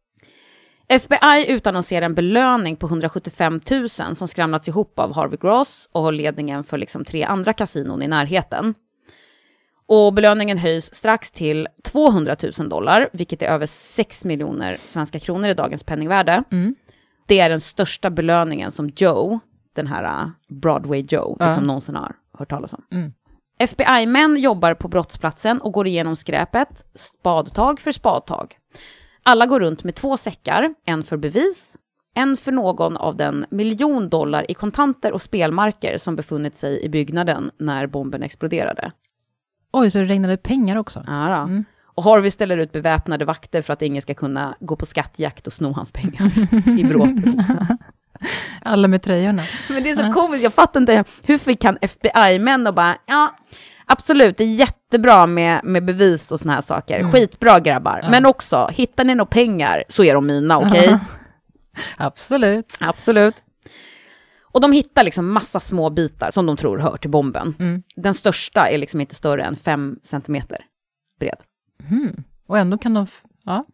[SPEAKER 1] F B I utannonserar en belöning på hundrasjuttiofem tusen som skramlats ihop av Harvey Gross och ledningen för liksom tre andra kasinon i närheten. Och belöningen höjs strax till tvåhundratusen dollar, vilket är över sex miljoner svenska kronor i dagens penningvärde.
[SPEAKER 2] Mm.
[SPEAKER 1] Det är den största belöningen som Joe, den här Broadway Joe,
[SPEAKER 2] Ja.
[SPEAKER 1] liksom någonsin har hört talas om.
[SPEAKER 2] Mm.
[SPEAKER 1] F B I-män jobbar på brottsplatsen och går igenom skräpet, spadtag för spadtag. Alla går runt med två säckar, en för bevis, en för någon av den miljon dollar i kontanter och spelmarker som befunnit sig i byggnaden när bomben exploderade.
[SPEAKER 2] Oj, så det regnade pengar också?
[SPEAKER 1] Ja, då.
[SPEAKER 2] Mm.
[SPEAKER 1] Och Harvey ställer ut beväpnade vakter för att ingen ska kunna gå på skattjakt och sno hans pengar i bråtet.
[SPEAKER 2] Alla med tröjorna.
[SPEAKER 1] Men det är så komiskt, jag fattar inte, hur fick han F B I-män och bara, ja, absolut, det är jättebra med, med bevis och såna här saker.
[SPEAKER 2] Mm.
[SPEAKER 1] Skitbra grabbar.
[SPEAKER 2] Ja.
[SPEAKER 1] Men också, hittar ni några pengar så är de mina, okej? Okay?
[SPEAKER 2] Absolut.
[SPEAKER 1] Absolut. Och de hittar liksom massa små bitar som de tror hör till bomben.
[SPEAKER 2] Mm.
[SPEAKER 1] Den största är liksom inte större än fem centimeter bred.
[SPEAKER 2] Mm. Och ändå kan de... F- ja.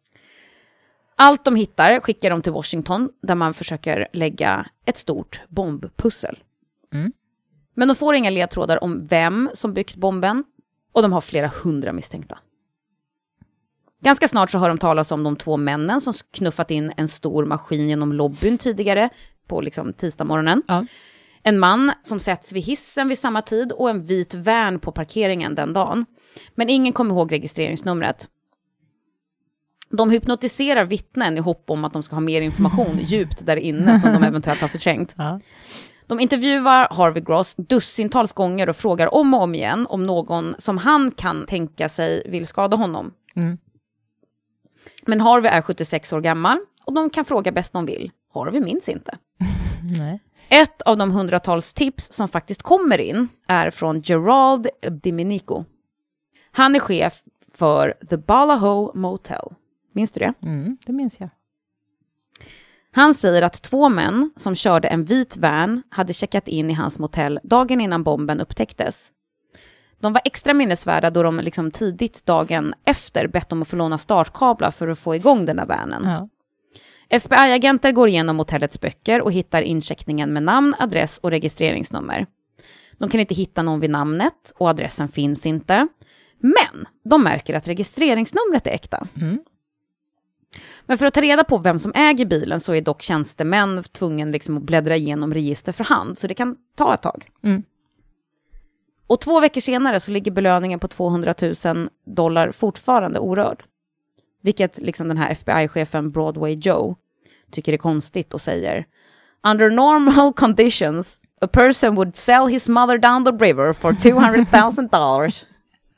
[SPEAKER 1] Allt de hittar skickar de till Washington där man försöker lägga ett stort bombpussel.
[SPEAKER 2] Mm.
[SPEAKER 1] Men de får inga ledtrådar om vem som byggt bomben och de har flera hundra misstänkta. Ganska snart så hör de talas om de två männen som knuffat in en stor maskin genom lobbyn tidigare på liksom tisdag morgonen.
[SPEAKER 2] Ja.
[SPEAKER 1] En man som sätts vid hissen vid samma tid och en vit van på parkeringen den dagen. Men ingen kommer ihåg registreringsnumret. De hypnotiserar vittnen i hopp om att de ska ha mer information djupt där inne som de eventuellt har förträngt.
[SPEAKER 2] Ja.
[SPEAKER 1] De intervjuar Harvey Gross dussintals gånger och frågar om och om igen om någon som han kan tänka sig vill skada honom.
[SPEAKER 2] Mm.
[SPEAKER 1] Men Harvey är sjuttiosex år gammal och de kan fråga bäst de vill. Harvey minns inte.
[SPEAKER 2] Nej.
[SPEAKER 1] Ett av de hundratals tips som faktiskt kommer in är från Gerald Domenico. Han är chef för The Balaho Motel. Minns du det?
[SPEAKER 2] Mm, det minns jag.
[SPEAKER 1] Han säger att två män som körde en vit van hade checkat in i hans motell dagen innan bomben upptäcktes. De var extra minnesvärda då de liksom tidigt dagen efter bett om att få låna startkablar för att få igång den där vanen.
[SPEAKER 2] Ja.
[SPEAKER 1] F B I-agenter går igenom motellets böcker och hittar incheckningen med namn, adress och registreringsnummer. De kan inte hitta någon vid namnet och adressen finns inte. Men de märker att registreringsnumret är äkta.
[SPEAKER 2] Mm.
[SPEAKER 1] Men för att ta reda på vem som äger bilen så är dock tjänstemän tvungen liksom att bläddra igenom register för hand. Så det kan ta ett tag.
[SPEAKER 2] Mm.
[SPEAKER 1] Och två veckor senare så ligger belöningen på tvåhundratusen dollar fortfarande orörd. Vilket liksom den här F B I-chefen Broadway Joe tycker är konstigt och säger: Under normal conditions, a person would sell his mother down the river for two hundred thousand dollars.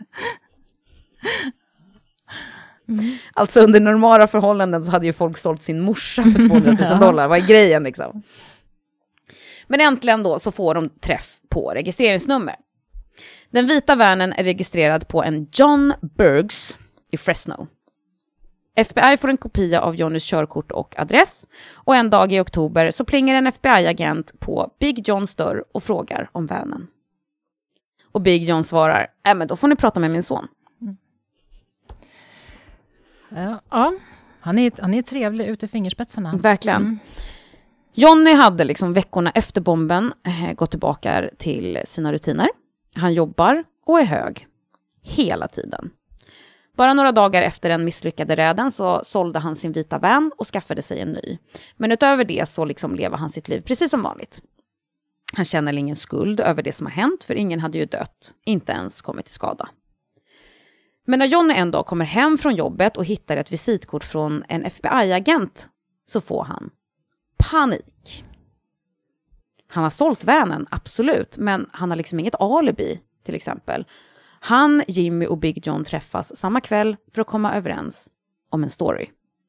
[SPEAKER 1] Mm. Alltså under normala förhållanden så hade ju folk sålt sin morsa för tvåhundratusen dollar. Vad är grejen liksom? Men äntligen då så får de träff på registreringsnummer. Den vita vanen är registrerad på en John Bergs i Fresno. F B I får en kopia av Johnnys körkort och adress. Och en dag i oktober så plingar en F B I-agent på Big Johns dörr och frågar om vanen. Och Big John svarar: äh, men då får ni prata med min son.
[SPEAKER 2] Ja, ja. Han, är, han är trevlig ute i fingerspetsarna.
[SPEAKER 1] Verkligen.
[SPEAKER 2] Mm.
[SPEAKER 1] Johnny hade liksom veckorna efter bomben eh, gått tillbaka till sina rutiner. Han jobbar och är hög. Hela tiden. Bara några dagar efter den misslyckade räden så sålde han sin vita van och skaffade sig en ny. Men utöver det så liksom lever han sitt liv precis som vanligt. Han känner ingen skuld över det som har hänt för ingen hade ju dött. Inte ens kommit till skada. Men när Johnny en dag kommer hem från jobbet och hittar ett visitkort från en F B I-agent så får han panik. Han har sålt vanen, absolut, men han har liksom inget alibi, till exempel. Han, Jimmy och Big John träffas samma kväll för att komma överens om en story.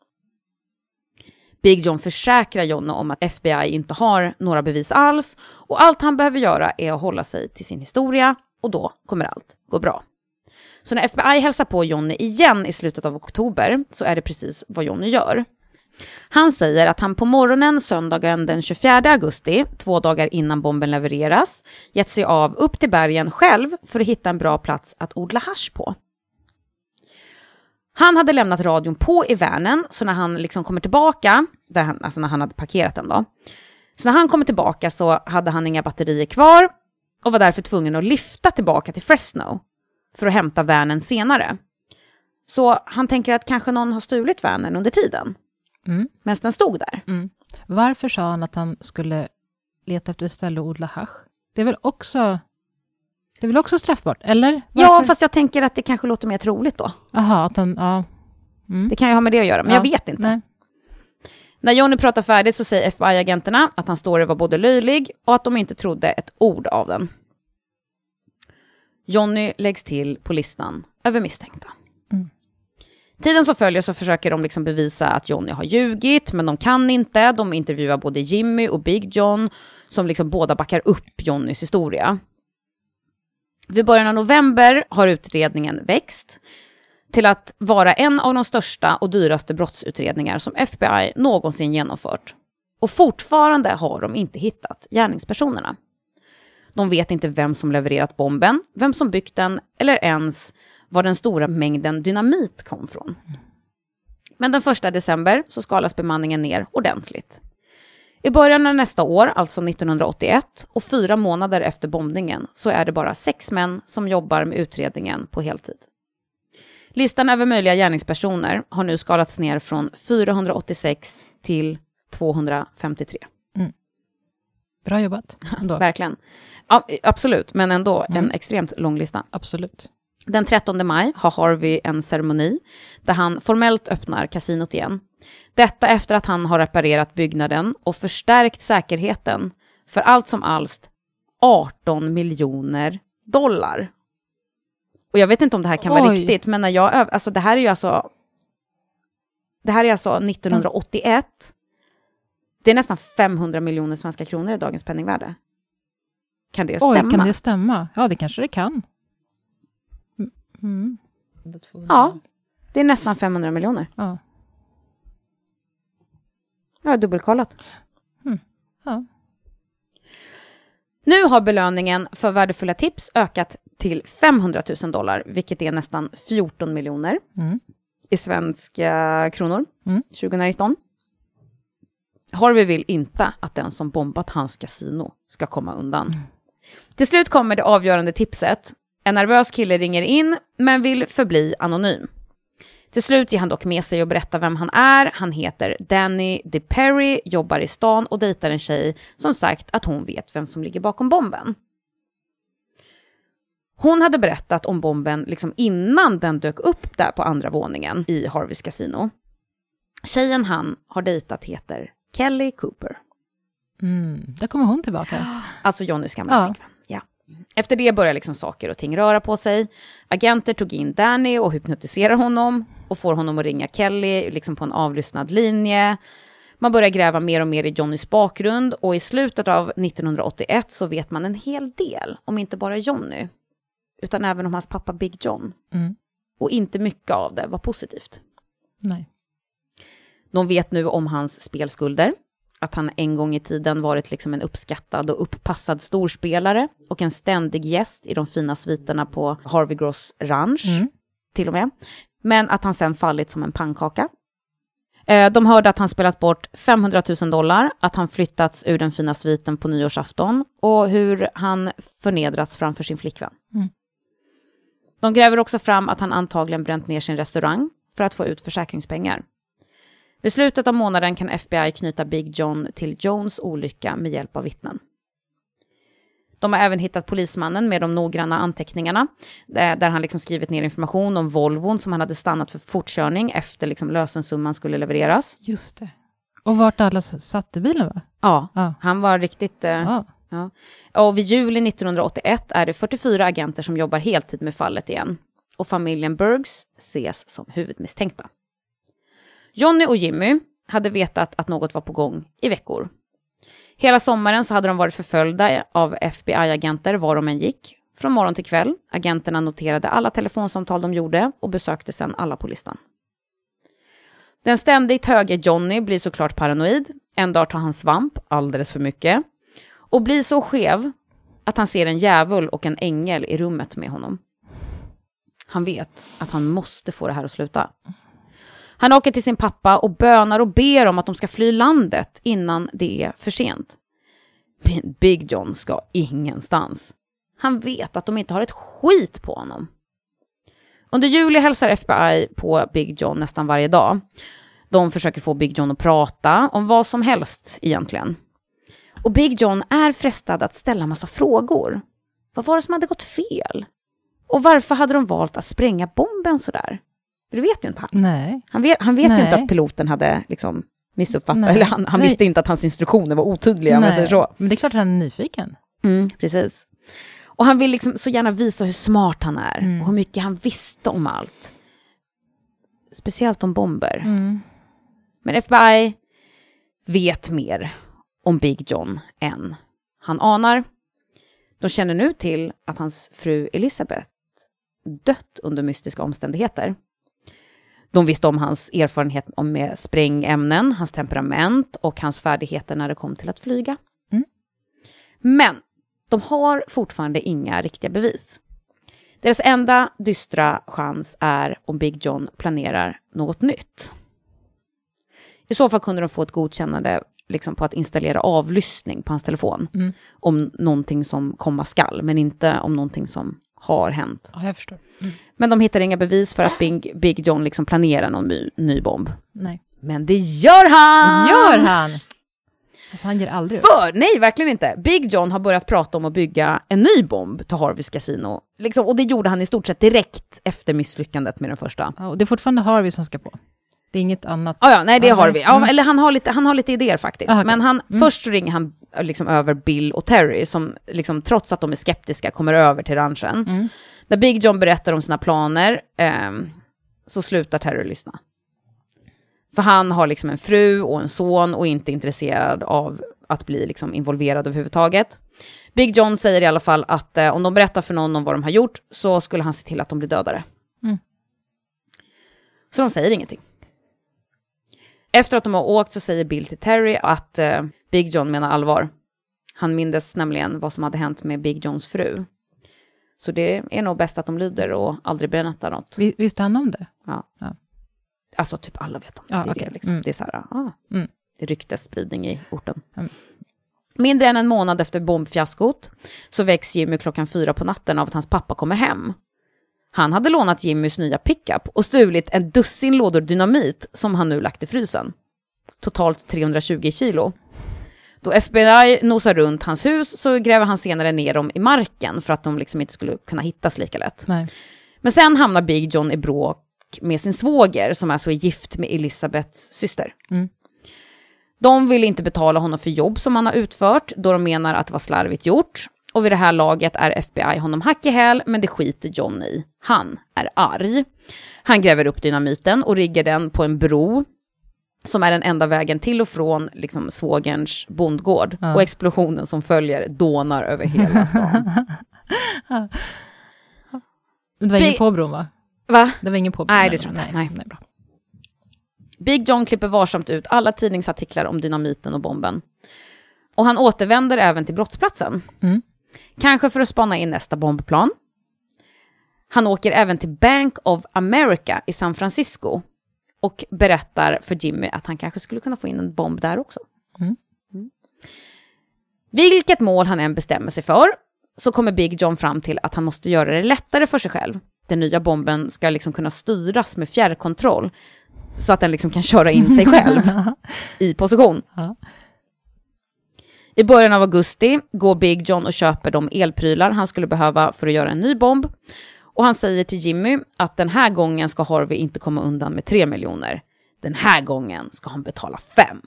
[SPEAKER 1] Big John försäkrar Johnny om att F B I inte har några bevis alls och allt han behöver göra är att hålla sig till sin historia och då kommer allt gå bra. Så när F B I hälsar på Johnny igen i slutet av oktober så är det precis vad Johnny gör. Han säger att han på morgonen söndagen den tjugofjärde augusti, två dagar innan bomben levereras, gett sig av upp till bergen själv för att hitta en bra plats att odla hasch på. Han hade lämnat radion på i vanen, så när han liksom kommer tillbaka, där han, alltså när han hade parkerat den då, så när han kommer tillbaka så hade han inga batterier kvar och var därför tvungen att lyfta tillbaka till Fresno för att hämta vanen senare. Så han tänker att kanske någon har stulit vanen under tiden. Mm. Medan den stod där.
[SPEAKER 2] Mm. Varför sa han att han skulle leta efter ett ställe och odla hasch? Det är väl också, det är väl också straffbart, eller? Varför?
[SPEAKER 1] Ja, fast jag tänker att det kanske låter mer troligt då.
[SPEAKER 2] Aha, att han, ja. Mm.
[SPEAKER 1] Det kan ju ha med det att göra, men ja. Jag vet inte.
[SPEAKER 2] Nej.
[SPEAKER 1] När Johnny pratar färdigt så säger F B I-agenterna att hans story var både löjlig och att de inte trodde ett ord av den. Johnny läggs till på listan över misstänkta. Mm. Tiden som följer så försöker de liksom bevisa att Johnny har ljugit, men de kan inte. De intervjuar både Jimmy och Big John som liksom båda backar upp Johnnys historia. Vid början av november har utredningen växt till att vara en av de största och dyraste brottsutredningar som F B I någonsin genomfört. Och fortfarande har de inte hittat gärningspersonerna. De vet inte vem som levererat bomben, vem som byggt den eller ens var den stora mängden dynamit kom från. Men den första december så skalas bemanningen ner ordentligt. I början av nästa år, alltså nittonhundraåttioett, och fyra månader efter bombningen så är det bara sex män som jobbar med utredningen på heltid. Listan över möjliga gärningspersoner har nu skalats ner från fyrahundraåttiosex till tvåhundrafemtiotre. Mm.
[SPEAKER 2] Bra jobbat. Ändå.
[SPEAKER 1] Verkligen. Ja, absolut, men ändå
[SPEAKER 2] mm.
[SPEAKER 1] en extremt lång lista.
[SPEAKER 2] Absolut.
[SPEAKER 1] Den trettonde maj har Harvey en ceremoni där han formellt öppnar kasinot igen. Detta efter att han har reparerat byggnaden och förstärkt säkerheten för allt som allt arton miljoner dollar. Och jag vet inte om det här kan Oj. vara riktigt, men när jag öv- alltså det här är ju alltså det här är alltså nittonhundraåttioett. Mm. Det är nästan femhundra miljoner svenska kronor i dagens penningvärde. Kan det stämma?
[SPEAKER 2] Oj, kan det stämma? Ja, det kanske det kan. Mm.
[SPEAKER 1] Ja, det är nästan femhundra miljoner.
[SPEAKER 2] Ja.
[SPEAKER 1] Jag har dubbelkollat.
[SPEAKER 2] Mm. Ja.
[SPEAKER 1] Nu har belöningen för värdefulla tips ökat till femhundratusen dollar, vilket är nästan fjorton miljoner mm. i svenska kronor mm. tjugonitton. Harvey vill inte att den som bombat hans kasino ska komma undan. Mm. Till slut kommer det avgörande tipset. En nervös kille ringer in men vill förbli anonym. Till slut ger han dock med sig och berättar vem han är. Han heter Danny DePerry, jobbar i stan och dejtar en tjej som sagt att hon vet vem som ligger bakom bomben. Hon hade berättat om bomben liksom innan den dök upp där på andra våningen i Harveys kasino. Tjejen han har dejtat heter Kelly Cooper.
[SPEAKER 2] Mm, där kommer hon tillbaka.
[SPEAKER 1] Alltså Johnnys gamla ja. flickvän. Ja. Efter det börjar liksom saker och ting röra på sig. Agenter tog in Danny och hypnotiserar honom och får honom att ringa Kelly liksom på en avlyssnad linje. Man börjar gräva mer och mer i Johnnys bakgrund och i slutet av nittonhundraåttioett så vet man en hel del om inte bara Johnny utan även om hans pappa Big John. Mm. Och inte mycket av det var positivt.
[SPEAKER 2] Nej.
[SPEAKER 1] De vet nu om hans spelskulder. Att han en gång i tiden varit liksom en uppskattad och upppassad storspelare. Och en ständig gäst i de fina sviterna på Harvey Gross ranch. Mm. Till och med. Men att han sen fallit som en pannkaka. De hörde att han spelat bort femhundratusen dollar. Att han flyttats ur den fina sviten på nyårsafton. Och hur han förnedrats framför sin flickvän. Mm. De gräver också fram att han antagligen bränt ner sin restaurang. För att få ut försäkringspengar. Vid slutet av månaden kan F B I knyta Big John till Jones olycka med hjälp av vittnen. De har även hittat polismannen med de noggranna anteckningarna. Där, där han liksom skrivit ner information om Volvon som han hade stannat för fortkörning efter liksom lösensumman skulle levereras.
[SPEAKER 2] Just det. Och vart alla satt i bilen va?
[SPEAKER 1] Ja,
[SPEAKER 2] Ja.
[SPEAKER 1] han var riktigt... Eh,
[SPEAKER 2] Ja.
[SPEAKER 1] ja. Och vid juli nittonhundraåttioett är det fyrtiofyra agenter som jobbar heltid med fallet igen. Och familjen Burgs ses som huvudmisstänkta. Johnny och Jimmy hade vetat att något var på gång i veckor. Hela sommaren så hade de varit förföljda av F B I-agenter var de än gick. Från morgon till kväll. Agenterna noterade alla telefonsamtal de gjorde och besökte sedan alla på listan. Den ständigt höga Johnny blir såklart paranoid. En dag tar han svamp, alldeles för mycket. Och blir så skev att han ser en djävul och en ängel i rummet med honom. Han vet att han måste få det här att sluta. Han åker till sin pappa och bönar och ber om att de ska fly landet innan det är för sent. Men Big John ska ingenstans. Han vet att de inte har ett skit på honom. Under juli hälsar F B I på Big John nästan varje dag. De försöker få Big John att prata om vad som helst egentligen. Och Big John är frestad att ställa massa frågor. Vad var det som hade gått fel? Och varför hade de valt att spränga bomben sådär? För det vet ju inte han.
[SPEAKER 2] Nej.
[SPEAKER 1] Han vet, han vet
[SPEAKER 2] Nej.
[SPEAKER 1] ju inte att piloten hade liksom missuppfattat.
[SPEAKER 2] Nej.
[SPEAKER 1] Eller han, han
[SPEAKER 2] Nej.
[SPEAKER 1] visste inte att hans instruktioner var otydliga. Om jag säger så.
[SPEAKER 2] Men det är klart att han är nyfiken.
[SPEAKER 1] Mm, precis. Och han vill liksom så gärna visa hur smart han är.
[SPEAKER 2] Mm.
[SPEAKER 1] Och hur mycket han visste om allt. Speciellt om bomber.
[SPEAKER 2] Mm.
[SPEAKER 1] Men F B I vet mer om Big John än han anar. De känner nu till att hans fru Elizabeth dött under mystiska omständigheter. De visste om hans erfarenhet om med sprängämnen, hans temperament och hans färdigheter när det kom till att flyga.
[SPEAKER 2] Mm.
[SPEAKER 1] Men de har fortfarande inga riktiga bevis. Deras enda dystra chans är om Big John planerar något nytt. I så fall kunde de få ett godkännande liksom, på att installera avlyssning på hans telefon.
[SPEAKER 2] Mm.
[SPEAKER 1] Om någonting som komma skall, men inte om någonting som har hänt.
[SPEAKER 2] Ja, jag förstår. Mm.
[SPEAKER 1] Men de hittar inga bevis för att Big, Big John liksom planerar någon ny, ny bomb.
[SPEAKER 2] Nej.
[SPEAKER 1] Men det gör han!
[SPEAKER 2] Gör han? Alltså han ger aldrig upp.
[SPEAKER 1] För, nej, verkligen inte. Big John har börjat prata om att bygga en ny bomb till Harveys Casino. Liksom, och det gjorde han i stort sett direkt efter misslyckandet med den första.
[SPEAKER 2] Ja, och det är fortfarande Harvey som ska på. Det är inget annat.
[SPEAKER 1] Ah, ja, nej, det
[SPEAKER 2] Ja,
[SPEAKER 1] har vi. Ja,
[SPEAKER 2] mm.
[SPEAKER 1] eller han har, lite, han har lite idéer faktiskt.
[SPEAKER 2] Ah, okay.
[SPEAKER 1] Men han,
[SPEAKER 2] Mm.
[SPEAKER 1] först ringer han liksom över Bill och Terry som liksom, trots att de är skeptiska kommer över till ranchen.
[SPEAKER 2] Mm.
[SPEAKER 1] När Big John berättar om sina planer eh, så slutar Terry lyssna. För han har liksom en fru och en son och är inte intresserad av att bli liksom involverad överhuvudtaget. Big John säger i alla fall att eh, om de berättar för någon om vad de har gjort så skulle han se till att de blir dödade.
[SPEAKER 2] Mm.
[SPEAKER 1] Så de säger ingenting. Efter att de har åkt så säger Bill till Terry att eh, Big John menar allvar. Han mindes nämligen vad som hade hänt med Big Johns fru. Så det är nog bäst att de lyder och aldrig berättar något.
[SPEAKER 2] Vi- Visste han om det?
[SPEAKER 1] Ja.
[SPEAKER 2] Ja.
[SPEAKER 1] Alltså typ alla vet om det.
[SPEAKER 2] Ja,
[SPEAKER 1] det, är,
[SPEAKER 2] okej.
[SPEAKER 1] liksom,
[SPEAKER 2] Mm.
[SPEAKER 1] det är så här, ah,
[SPEAKER 2] Mm.
[SPEAKER 1] det är ryktesspridning i orten.
[SPEAKER 2] Mm.
[SPEAKER 1] Mindre än en månad efter bombfiaskot så väcks Jimmy klockan fyra på natten av att hans pappa kommer hem. Han hade lånat Jimmys nya pickup och stulit en dussin lådor dynamit som han nu lagt i frysen. Totalt trehundratjugo kilo. Då F B I nosar runt hans hus så gräver han senare ner dem i marken för att de liksom inte skulle kunna hittas lika lätt.
[SPEAKER 2] Nej.
[SPEAKER 1] Men sen hamnar Big John i bråk med sin svåger som är så gift med Elizabeths syster.
[SPEAKER 2] Mm.
[SPEAKER 1] De vill inte betala honom för jobb som han har utfört då de menar att det var slarvigt gjort. Och vid det här laget är F B I honom hack i häl, men det skiter John i. Han är arg. Han gräver upp dynamiten och riggar den på en bro som är den enda vägen till och från liksom, svågerns bondgård.
[SPEAKER 2] Ja.
[SPEAKER 1] Och explosionen som följer dånar över hela stan.
[SPEAKER 2] Det var ingen
[SPEAKER 1] Bi-
[SPEAKER 2] på bron va?
[SPEAKER 1] Va?
[SPEAKER 2] Det var ingen på bron.
[SPEAKER 1] Nej, det
[SPEAKER 2] eller?
[SPEAKER 1] tror jag inte.
[SPEAKER 2] Nej.
[SPEAKER 1] Nej.
[SPEAKER 2] Nej, bra.
[SPEAKER 1] Big John klipper varsamt ut alla tidningsartiklar om dynamiten och bomben. Och han återvänder även till brottsplatsen.
[SPEAKER 2] Mm.
[SPEAKER 1] Kanske för att spana in nästa bombplan. Han åker även till Bank of America i San Francisco. Och berättar för Jimmy att han kanske skulle kunna få in en bomb där också.
[SPEAKER 2] Mm.
[SPEAKER 1] Mm. Vilket mål han än bestämmer sig för så kommer Big John fram till att han måste göra det lättare för sig själv. Den nya bomben ska liksom kunna styras med fjärrkontroll så att den liksom kan köra in sig själv i position.
[SPEAKER 2] Ja.
[SPEAKER 1] I början av augusti går Big John och köper de elprylar han skulle behöva för att göra en ny bomb. Och han säger till Jimmy att den här gången ska Harvey inte komma undan med tre miljoner. Den här gången ska han betala fem.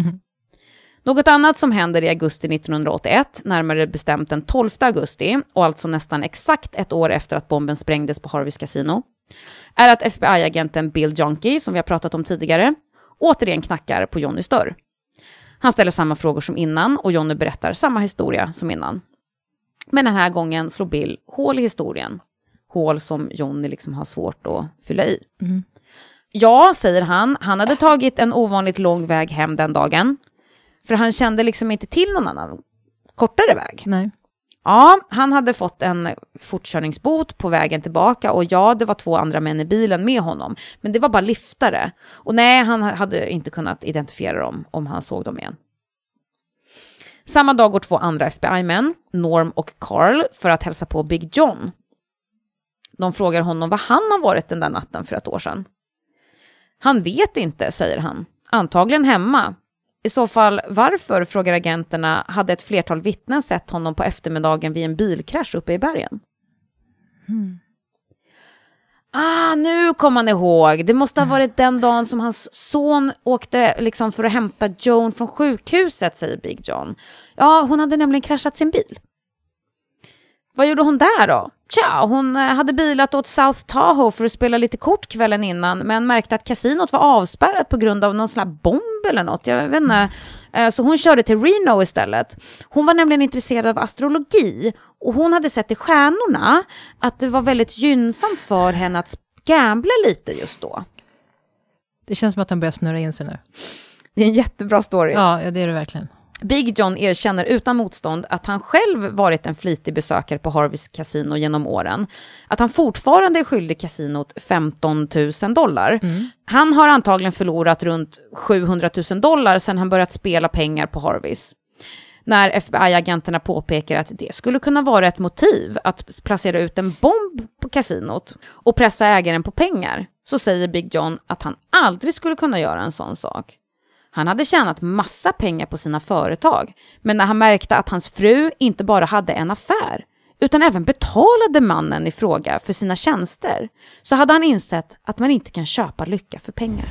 [SPEAKER 1] Något annat som händer i augusti nittonhundraåttioett, närmare bestämt den tolfte augusti, och alltså nästan exakt ett år efter att bomben sprängdes på Harveys kasino, är att F B I-agenten Bill Junkie, som vi har pratat om tidigare, återigen knackar på Johnnys dörr. Han ställer samma frågor som innan och Johnny berättar samma historia som innan. Men den här gången slår Bill hål i historien. Hål som Johnny liksom har svårt att fylla i.
[SPEAKER 2] Mm.
[SPEAKER 1] Ja, säger han, han hade tagit en ovanligt lång väg hem den dagen. För han kände liksom inte till någon annan kortare väg.
[SPEAKER 2] Nej.
[SPEAKER 1] Ja, han hade fått en fortkörningsbot på vägen tillbaka och ja, det var två andra män i bilen med honom. Men det var bara liftare. Och nej, han hade inte kunnat identifiera dem om han såg dem igen. Samma dag går två andra F B I-män, Norm och Carl, för att hälsa på Big John. De frågar honom vad han har varit den där natten för ett år sedan. Han vet inte, säger han. Antagligen hemma. I så fall, varför, frågar agenterna, hade ett flertal vittnen sett honom på eftermiddagen vid en bilkrasch uppe i bergen?
[SPEAKER 2] Mm.
[SPEAKER 1] Ah, nu kommer han ihåg. Det måste ha varit den dagen som hans son åkte liksom för att hämta Joan från sjukhuset, säger Big John. Ja, hon hade nämligen kraschat sin bil. Vad gjorde hon där då? Tja, hon hade bilat åt South Tahoe för att spela lite kort kvällen innan, men märkte att kasinot var avspärrat på grund av någon sån här bomb eller något. Jag vet inte. Så hon körde till Reno istället. Hon var nämligen intresserad av astrologi och hon hade sett i stjärnorna att det var väldigt gynnsamt för henne att gambla lite just då.
[SPEAKER 2] Det känns som att han börjar snurra in sig nu.
[SPEAKER 1] Det är en jättebra story.
[SPEAKER 2] Ja, ja det är det verkligen.
[SPEAKER 1] Big John erkänner utan motstånd att han själv varit en flitig besökare på Harveys kasino genom åren. Att han fortfarande är skyldig kasinot femton tusen dollar. Mm. Han har antagligen förlorat runt sjuhundra tusen dollar sedan han börjat spela pengar på Harveys. När F B I-agenterna påpekar att det skulle kunna vara ett motiv att placera ut en bomb på kasinot och pressa ägaren på pengar, så säger Big John att han aldrig skulle kunna göra en sån sak. Han hade tjänat massa pengar på sina företag, men när han märkte att hans fru inte bara hade en affär, utan även betalade mannen i fråga för sina tjänster, så hade han insett att man inte kan köpa lycka för pengar.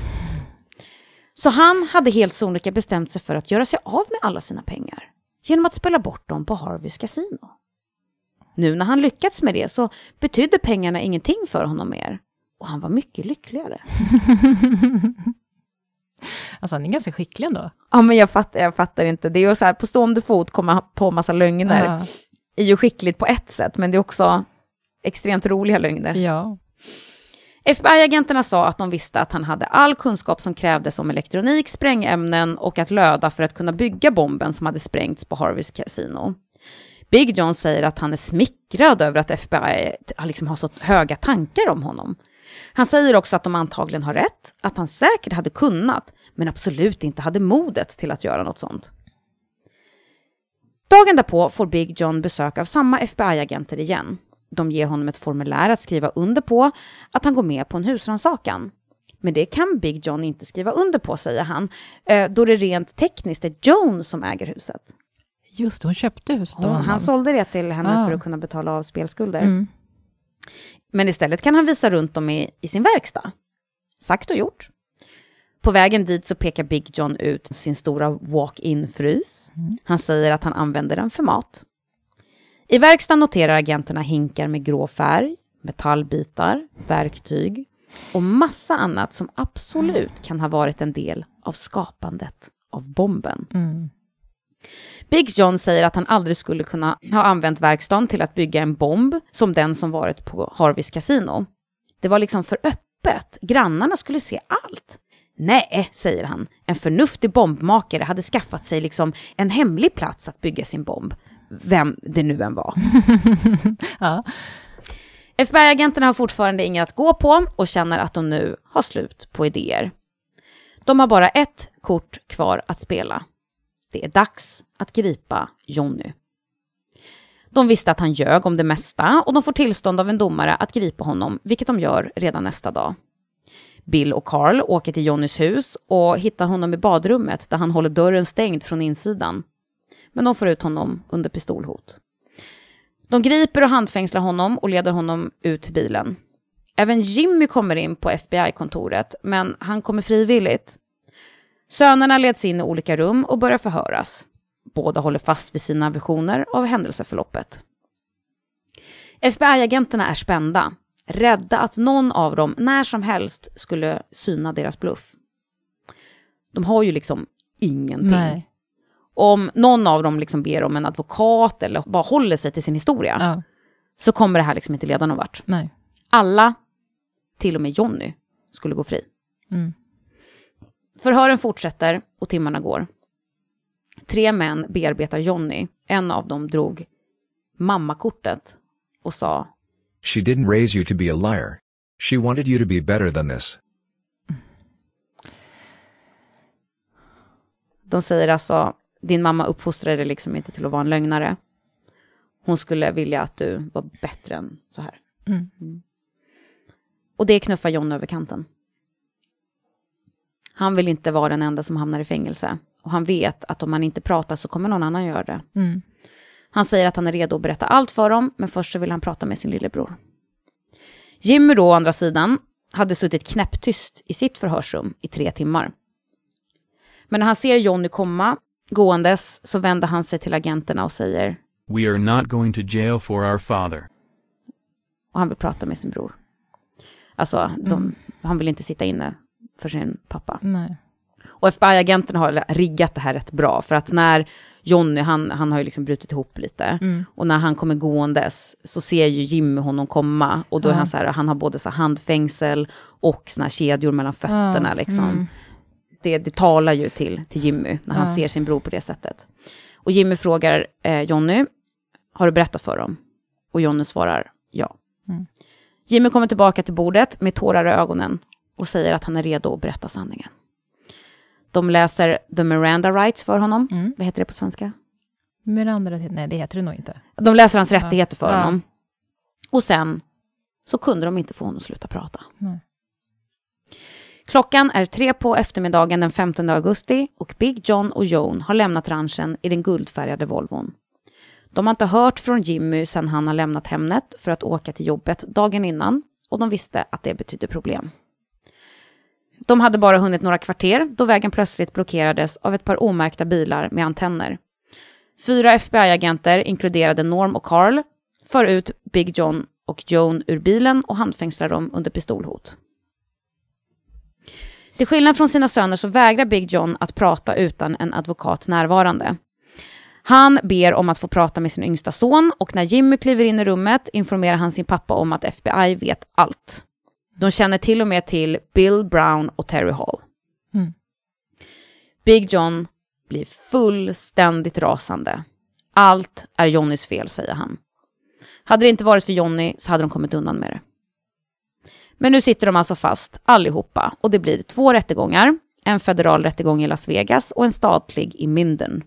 [SPEAKER 1] Så han hade helt sonika bestämt sig för att göra sig av med alla sina pengar genom att spela bort dem på Harveys kasino. Nu när han lyckats med det så betydde pengarna ingenting för honom mer, och han var mycket lyckligare.
[SPEAKER 2] Alltså han är ganska skicklig ändå.
[SPEAKER 1] Ja, men jag fattar, jag fattar inte. Det är ju så här, på stående fot komma på massa lögner.
[SPEAKER 2] Ja.
[SPEAKER 1] Det är ju skickligt på ett sätt, men det är också extremt roliga lögner.
[SPEAKER 2] Ja.
[SPEAKER 1] F B I-agenterna sa att de visste att han hade all kunskap som krävdes om elektronik, sprängämnen och att löda för att kunna bygga bomben som hade sprängts på Harveys kasino. Big John säger att han är smickrad över att F B I liksom har så höga tankar om honom. Han säger också att de antagligen har rätt, att han säkert hade kunnat, men absolut inte hade modet till att göra något sånt. Dagen därpå får Big John besök av samma F B I-agenter igen. De ger honom ett formulär att skriva under på att han går med på en husrannsakan. Men det kan Big John inte skriva under på, säger han, då det rent tekniskt är Joan som äger huset.
[SPEAKER 2] Just det, hon köpte huset av
[SPEAKER 1] hon,
[SPEAKER 2] honom.
[SPEAKER 1] Han sålde det till henne
[SPEAKER 2] ah.
[SPEAKER 1] för att kunna betala av spelskulder.
[SPEAKER 2] Mm.
[SPEAKER 1] Men istället kan han visa runt dem i, i sin verkstad. Sagt och gjort. På vägen dit så pekar Big John ut sin stora walk-in-frys. Mm. Han säger att han använder den för mat. I verkstaden noterar agenterna hinkar med grå färg, metallbitar, verktyg och massa annat som absolut kan ha varit en del av skapandet av bomben.
[SPEAKER 2] Mm.
[SPEAKER 1] Big John säger att han aldrig skulle kunna ha använt verkstaden till att bygga en bomb som den som varit på Harveys kasino. Det var liksom för öppet. Grannarna skulle se allt. Nej, säger han. En förnuftig bombmakare hade skaffat sig liksom en hemlig plats att bygga sin bomb. Vem det nu än var.
[SPEAKER 2] Ja.
[SPEAKER 1] F B I-agenterna har fortfarande inget att gå på och känner att de nu har slut på idéer. De har bara ett kort kvar att spela. Det är dags att gripa Johnny. De visste att han ljög om det mesta och de får tillstånd av en domare att gripa honom, vilket de gör redan nästa dag. Bill och Carl åker till Johnnys hus och hittar honom i badrummet där han håller dörren stängd från insidan. Men de får ut honom under pistolhot. De griper och handfängslar honom och leder honom ut till bilen. Även Jimmy kommer in på F B I-kontoret, men han kommer frivilligt. Sönerna leds in i olika rum och börjar förhöras. Båda håller fast vid sina versioner av händelseförloppet. F B I-agenterna är spända, rädda att någon av dem när som helst skulle syna deras bluff. De har ju liksom ingenting.
[SPEAKER 2] Nej.
[SPEAKER 1] Om någon av dem liksom ber om en advokat eller bara håller sig till sin historia,
[SPEAKER 2] Ja.
[SPEAKER 1] så kommer det här liksom inte leda någon vart.
[SPEAKER 2] Nej.
[SPEAKER 1] Alla, till och med Johnny, skulle gå fri.
[SPEAKER 2] Mm.
[SPEAKER 1] Förhören fortsätter och timmarna går. Tre män bearbetar Johnny. En av dem drog mammakortet och sa:
[SPEAKER 3] She didn't raise you to be a liar. She wanted you to be better than this.
[SPEAKER 1] De säger alltså, din mamma uppfostrade dig liksom inte till att vara en lögnare. Hon skulle vilja att du var bättre än så här.
[SPEAKER 2] Mm.
[SPEAKER 1] Mm. Och det knuffar John över kanten. Han vill inte vara den enda som hamnar i fängelse. Och han vet att om han inte pratar så kommer någon annan göra det.
[SPEAKER 2] Mm.
[SPEAKER 1] Han säger att han är redo att berätta allt för dem, men först så vill han prata med sin lillebror. Jimmy då, å andra sidan, hade suttit knäpptyst i sitt förhörsrum i tre timmar. Men när han ser Johnny komma gåendes så vänder han sig till agenterna och säger:
[SPEAKER 4] We are not going to jail for our father.
[SPEAKER 1] Och han vill prata med sin bror. Alltså, de,
[SPEAKER 2] Mm.
[SPEAKER 1] han vill inte sitta inne för sin pappa.
[SPEAKER 2] Nej.
[SPEAKER 1] Och F B I-agenterna har riggat det här rätt bra. För att när Johnny, han, han har ju liksom brutit ihop lite.
[SPEAKER 2] Mm.
[SPEAKER 1] Och när han kommer gåendes så ser ju Jimmy honom komma. Och då är
[SPEAKER 2] Ja.
[SPEAKER 1] han så här, han har både så här handfängsel och såna här kedjor mellan fötterna
[SPEAKER 2] Ja.
[SPEAKER 1] liksom.
[SPEAKER 2] Mm.
[SPEAKER 1] Det, det talar ju till, till Jimmy när han
[SPEAKER 2] Ja.
[SPEAKER 1] ser sin bror på det sättet. Och Jimmy frågar eh, Johnny: har du berättat för dem? Och Johnny svarar ja.
[SPEAKER 2] Mm.
[SPEAKER 1] Jimmy kommer tillbaka till bordet med tårar i ögonen och säger att han är redo att berätta sanningen. De läser The Miranda Rights för honom.
[SPEAKER 2] Mm.
[SPEAKER 1] Vad heter det på svenska?
[SPEAKER 2] Miranda, nej det heter det nog inte.
[SPEAKER 1] De läser hans rättigheter för
[SPEAKER 2] Ja.
[SPEAKER 1] honom. Och sen så kunde de inte få honom att sluta prata.
[SPEAKER 2] Nej.
[SPEAKER 1] Klockan är tre på eftermiddagen den femtonde augusti och Big John och Joan har lämnat ranchen i den guldfärgade Volvon. De har inte hört från Jimmy sedan han har lämnat Hemnet för att åka till jobbet dagen innan, och de visste att det betydde problem. De hade bara hunnit några kvarter då vägen plötsligt blockerades av ett par omärkta bilar med antenner. Fyra F B I-agenter, inkluderade Norm och Carl, för ut Big John och Joan ur bilen och handfängslar dem under pistolhot. Till skillnad från sina söner så vägrar Big John att prata utan en advokat närvarande. Han ber om att få prata med sin yngsta son, och när Jimmy kliver in i rummet informerar han sin pappa om att F B I vet allt. De känner till och med till Bill Brown och Terry Hall.
[SPEAKER 2] Mm.
[SPEAKER 1] Big John blir fullständigt rasande. Allt är Johnnys fel, säger han. Hade det inte varit för Johnny så hade de kommit undan med det. Men nu sitter de alltså fast allihopa, och det blir två rättegångar. En federal rättegång i Las Vegas och en statlig i Minden.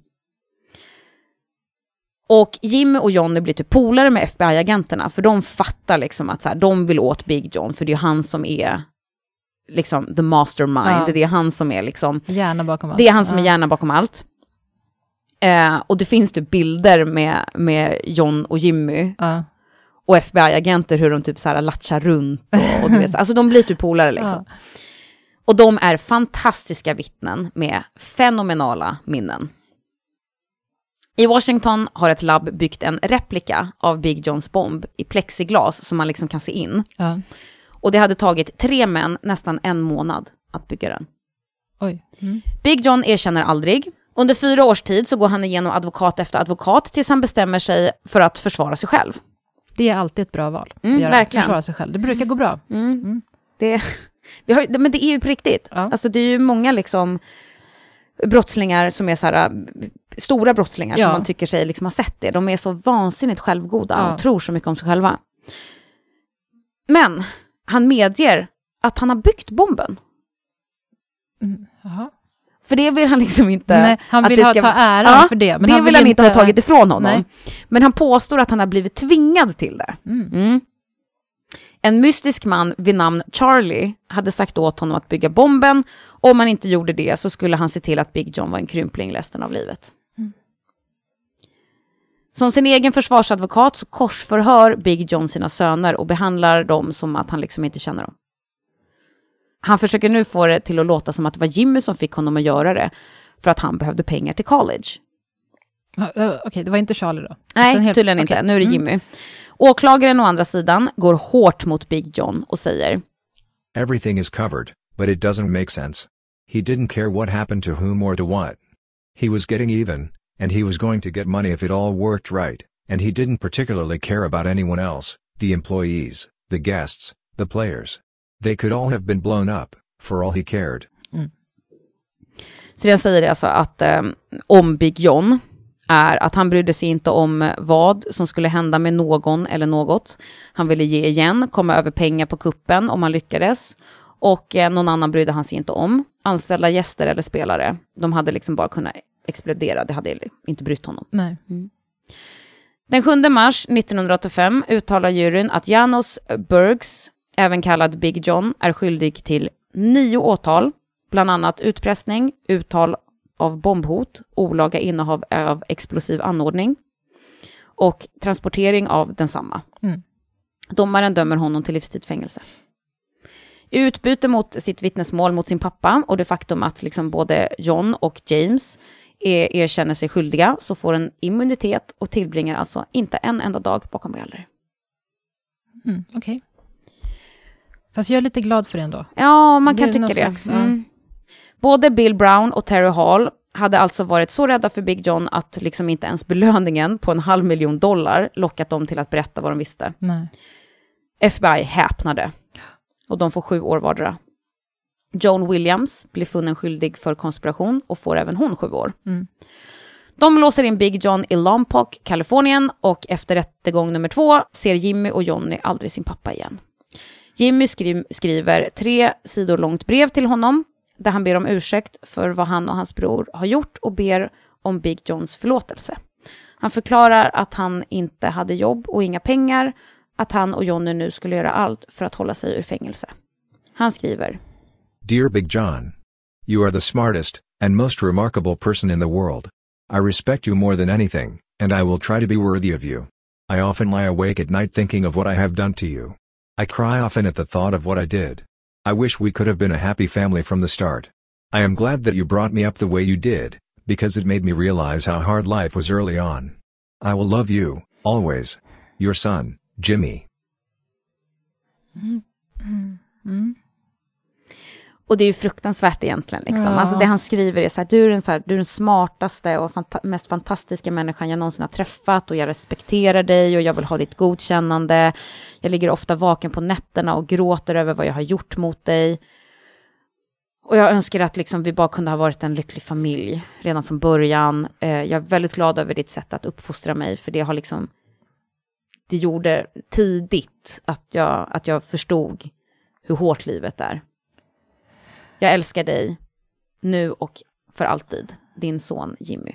[SPEAKER 1] Och Jimmy och Johnny blir typ polare med F B I-agenterna, för de fattar liksom att så här, de vill åt Big John, för det är han som är liksom the mastermind.
[SPEAKER 2] Ja.
[SPEAKER 1] Det är han som är liksom
[SPEAKER 2] Hjärna bakom allt.
[SPEAKER 1] det är han som
[SPEAKER 2] Ja.
[SPEAKER 1] är hjärnan bakom allt. Eh, och det finns typ bilder med, med John och Jimmy
[SPEAKER 2] Ja.
[SPEAKER 1] och F B I-agenter hur de typ så här latchar runt och, och du vet, alltså de blir typ polare liksom.
[SPEAKER 2] Ja.
[SPEAKER 1] Och de är fantastiska vittnen med fenomenala minnen. I Washington har ett labb byggt en replika av Big Johns bomb i plexiglas som man liksom kan se in.
[SPEAKER 2] Ja.
[SPEAKER 1] Och det hade tagit tre män nästan en månad att bygga den.
[SPEAKER 2] Oj. Mm.
[SPEAKER 1] Big John erkänner aldrig. Under fyra års tid så går han igenom advokat efter advokat tills han bestämmer sig för att försvara sig själv.
[SPEAKER 2] Det är alltid ett bra val. att
[SPEAKER 1] Mm,
[SPEAKER 2] göra.
[SPEAKER 1] verkligen.
[SPEAKER 2] Försvara sig själv. Det brukar gå bra.
[SPEAKER 1] Mm.
[SPEAKER 2] Mm.
[SPEAKER 1] Det, vi har, men det är ju på riktigt.
[SPEAKER 2] Ja.
[SPEAKER 1] Alltså det är ju många liksom brottslingar som är så här stora brottslingar
[SPEAKER 2] Ja.
[SPEAKER 1] som man tycker sig liksom har sett det. De är så vansinnigt självgoda
[SPEAKER 2] Ja.
[SPEAKER 1] och tror så mycket om sig själva. Men han medger att han har byggt bomben.
[SPEAKER 2] Mm. Jaha.
[SPEAKER 1] För det vill han liksom inte...
[SPEAKER 2] Nej, han
[SPEAKER 1] att
[SPEAKER 2] vill
[SPEAKER 1] det
[SPEAKER 2] ha,
[SPEAKER 1] ska-
[SPEAKER 2] ta äran
[SPEAKER 1] Ja,
[SPEAKER 2] för det. Men
[SPEAKER 1] det
[SPEAKER 2] han
[SPEAKER 1] vill han inte ha tagit ifrån honom.
[SPEAKER 2] Nej.
[SPEAKER 1] Men han påstår att han har blivit tvingad till det.
[SPEAKER 2] Mm.
[SPEAKER 1] Mm. En mystisk man vid namn Charlie hade sagt åt honom att bygga bomben. Om han inte gjorde det så skulle han se till att Big John var en krympling resten av livet.
[SPEAKER 2] Mm.
[SPEAKER 1] Som sin egen försvarsadvokat så korsförhör Big John sina söner och behandlar dem som att han liksom inte känner dem. Han försöker nu få det till att låta som att det var Jimmy som fick honom att göra det för att han behövde pengar till college.
[SPEAKER 2] Uh, Okej, okay, det var inte Charlie då?
[SPEAKER 1] Nej,
[SPEAKER 2] helt...
[SPEAKER 1] tydligen
[SPEAKER 2] okay.
[SPEAKER 1] inte. Nu är det Jimmy. Mm. Åklagaren å andra sidan går hårt mot Big John och säger:
[SPEAKER 3] Everything is covered, but it doesn't make sense. He didn't care what happened to whom or to what. He was getting even, and he was going to get money if it all worked right, and he didn't particularly care about anyone else, the employees, the guests, the players. They could all have been blown up, for all he cared.
[SPEAKER 1] Mm. Så den säger alltså att eh, om Big John är att han brydde sig inte om vad som skulle hända med någon eller något. Han ville ge igen, komma över pengar på kuppen om han lyckades. Och eh, någon annan brydde han sig inte om. Anställda gäster eller spelare, de hade liksom bara kunnat explodera. Det hade inte brytt honom.
[SPEAKER 2] Nej.
[SPEAKER 1] Mm. Den sjunde mars nittonhundraåttiofem uttalar juryn att Janos Burgs, även kallad Big John, är skyldig till nio åtal. Bland annat utpressning, uttal av bombhot, olaga innehav av explosiv anordning och transportering av densamma. Mm. Domaren dömer honom till livstidsfängelse. I utbyte mot sitt vittnesmål mot sin pappa och det faktum att liksom både John och James är, erkänner sig skyldiga så får en immunitet och tillbringar alltså inte en enda dag bakom galler.
[SPEAKER 2] Mm, Okej. Okay. Fast jag är lite glad för det ändå.
[SPEAKER 1] Ja, man kan
[SPEAKER 2] det
[SPEAKER 1] tycka det.
[SPEAKER 2] Slags,
[SPEAKER 1] mm. Både Bill Brown och Terry Hall hade alltså varit så rädda för Big John att liksom inte ens belöningen på en halv miljon dollar lockat dem till att berätta vad de visste.
[SPEAKER 2] Nej.
[SPEAKER 1] F B I häpnade. Och de får sju år vardera. Joan Williams blir funnen skyldig för konspiration och får även hon sju år. Mm. De låser in Big John i Lompoc, Kalifornien, och efter rättegång nummer två ser Jimmy och Johnny aldrig sin pappa igen. Jimmy skri- skriver tre sidor långt brev till honom där han ber om ursäkt för vad han och hans bror har gjort och ber om Big Johns förlåtelse. Han förklarar att han inte hade jobb och inga pengar, att han och Johnny nu skulle göra allt för att hålla sig ur fängelse. Han skriver:
[SPEAKER 3] Dear Big John, you are the smartest and most remarkable person in the world. I respect you more than anything, and I will try to be worthy of you. I often lie awake at night thinking of what I have done to you. I cry often at the thought of what I did. I wish we could have been a happy family from the start. I am glad that you brought me up the way you did, because it made me realize how hard life was early on. I will love you, always. Your son, Jimmy.
[SPEAKER 1] Mm. Mm. Mm. Och det är ju fruktansvärt egentligen. Liksom.
[SPEAKER 2] Ja.
[SPEAKER 1] Alltså det han skriver är så här, du är den, så här, du är den smartaste och fanta- mest fantastiska människan jag någonsin har träffat, och jag respekterar dig och jag vill ha ditt godkännande. Jag ligger ofta vaken på nätterna och gråter över vad jag har gjort mot dig. Och jag önskar att liksom vi bara kunde ha varit en lycklig familj redan från början. Eh, jag är väldigt glad över ditt sätt att uppfostra mig, för det har liksom det gjorde tidigt att jag, att jag förstod hur hårt livet är. Jag älskar dig nu och för alltid. Din son Jimmy.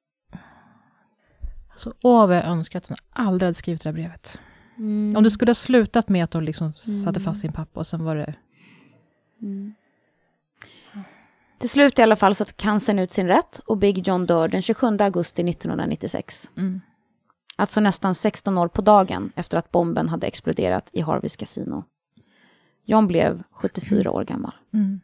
[SPEAKER 2] Alltså, åh, vad jag önskar att hon aldrig hade skrivit det här brevet. Mm. Om det skulle ha slutat med att hon liksom mm. satte fast sin pappa och sen var det...
[SPEAKER 1] Mm. Till slut i alla fall så kan sen ut sin rätt och Big John dör den tjugosjunde augusti nittonhundranittiosex. Mm. Alltså nästan sexton år på dagen efter att bomben hade exploderat i Harveys Casino. John blev sjuttiofyra år gammal. Mm.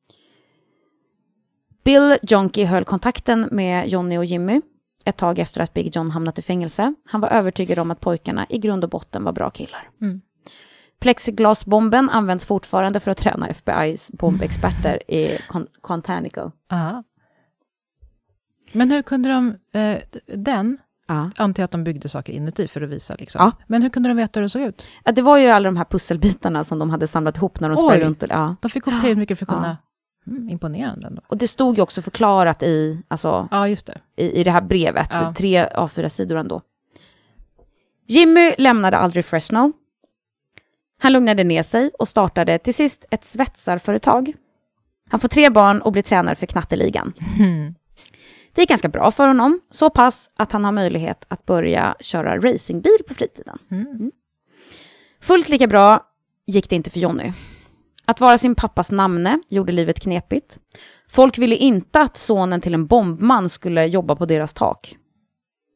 [SPEAKER 1] Bill Jonke höll kontakten med Johnny och Jimmy ett tag efter att Big John hamnat i fängelse. Han var övertygad om att pojkarna i grund och botten var bra killar. Mm. Plexiglasbomben används fortfarande för att träna F B I:s bombexperter i Quantico.
[SPEAKER 2] Aha. Men hur kunde de... Eh, den...
[SPEAKER 1] Ja.
[SPEAKER 2] Antar att de byggde saker inuti för att visa. Liksom.
[SPEAKER 1] Ja.
[SPEAKER 2] Men hur kunde de veta hur det såg ut?
[SPEAKER 1] Ja, det var ju alla de här pusselbitarna som de hade samlat ihop när de sprang runt. Ja.
[SPEAKER 2] De fick ihop tillräckligt mycket för att kunna... Ja. Mm, imponerande ändå.
[SPEAKER 1] Och det stod ju också förklarat i, alltså,
[SPEAKER 2] ja, just det.
[SPEAKER 1] I, i det här brevet.
[SPEAKER 2] Ja.
[SPEAKER 1] Tre A fyra sidor ändå. Jimmy lämnade aldrig Fresno. Han lugnade ner sig och startade till sist ett svetsarföretag. Han får tre barn och blir tränare för knatteligan. Mm. Det är ganska bra för honom, så pass att han har möjlighet att börja köra racingbil på fritiden. Mm. Mm. Fullt lika bra gick det inte för Johnny. Att vara sin pappas namne gjorde livet knepigt. Folk ville inte att sonen till en bombman skulle jobba på deras tak.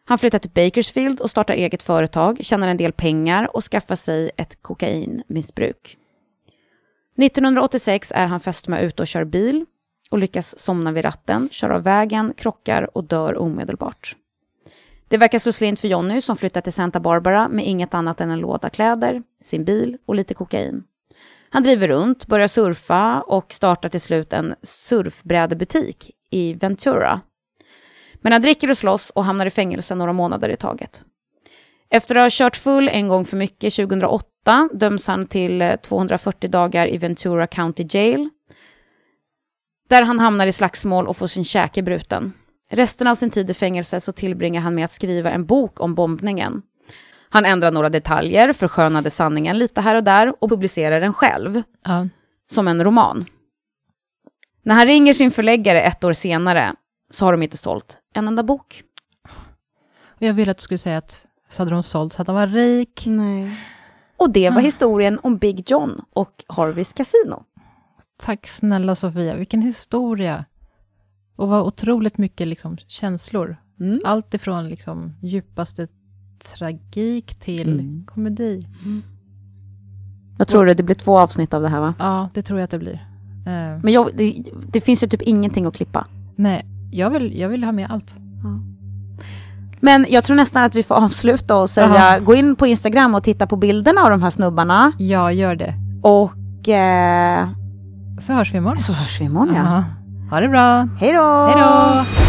[SPEAKER 1] Han flyttar till Bakersfield och startar eget företag, tjänar en del pengar och skaffar sig ett kokainmissbruk. nittonhundraåttiosex är han fästmö ute och kör bil och lyckas somna vid ratten, kör av vägen, krockar och dör omedelbart. Det verkar så slint för Johnny som flyttar till Santa Barbara med inget annat än en låda kläder, sin bil och lite kokain. Han driver runt, börjar surfa och startar till slut en surfbrädebutik i Ventura. Men han dricker och slåss och hamnar i fängelse några månader i taget. Efter att ha kört full en gång för mycket tjugohundraåtta döms han till tvåhundrafyrtio dagar i Ventura County Jail. Där han hamnar i slagsmål och får sin käke bruten. Resten av sin tid i fängelse så tillbringar han med att skriva en bok om bombningen. Han ändrar några detaljer, förskönade sanningen lite här och där och publicerar den själv.
[SPEAKER 2] Ja.
[SPEAKER 1] Som en roman. När han ringer sin förläggare ett år senare så har de inte sålt en enda bok.
[SPEAKER 2] Jag ville att du skulle säga att så hade de sålt så att de var rik.
[SPEAKER 1] Nej. Och det var
[SPEAKER 2] Ah.
[SPEAKER 1] historien om Big John och Harveys Casino.
[SPEAKER 2] Tack snälla Sofia, vilken historia. Och vad otroligt mycket liksom, känslor.
[SPEAKER 1] Mm.
[SPEAKER 2] Allt ifrån liksom, djupaste tragik till
[SPEAKER 1] Mm.
[SPEAKER 2] komedi.
[SPEAKER 1] Jag tror det, det blir två avsnitt av det här va?
[SPEAKER 2] Ja, det tror jag att det blir. Eh,
[SPEAKER 1] Men jag, det, det finns ju typ ingenting att klippa.
[SPEAKER 2] nej, jag vill, jag vill ha med allt.
[SPEAKER 1] Men jag tror nästan att vi får avsluta och säga,
[SPEAKER 2] Aha.
[SPEAKER 1] gå in på Instagram och titta på bilderna av de här snubbarna.
[SPEAKER 2] Ja, gör det.
[SPEAKER 1] Och eh,
[SPEAKER 2] Så hörs vi imorgon.
[SPEAKER 1] så hörs vi imorgon ja.
[SPEAKER 2] Ja. Ha det bra.
[SPEAKER 1] Hej då!
[SPEAKER 2] Hej då!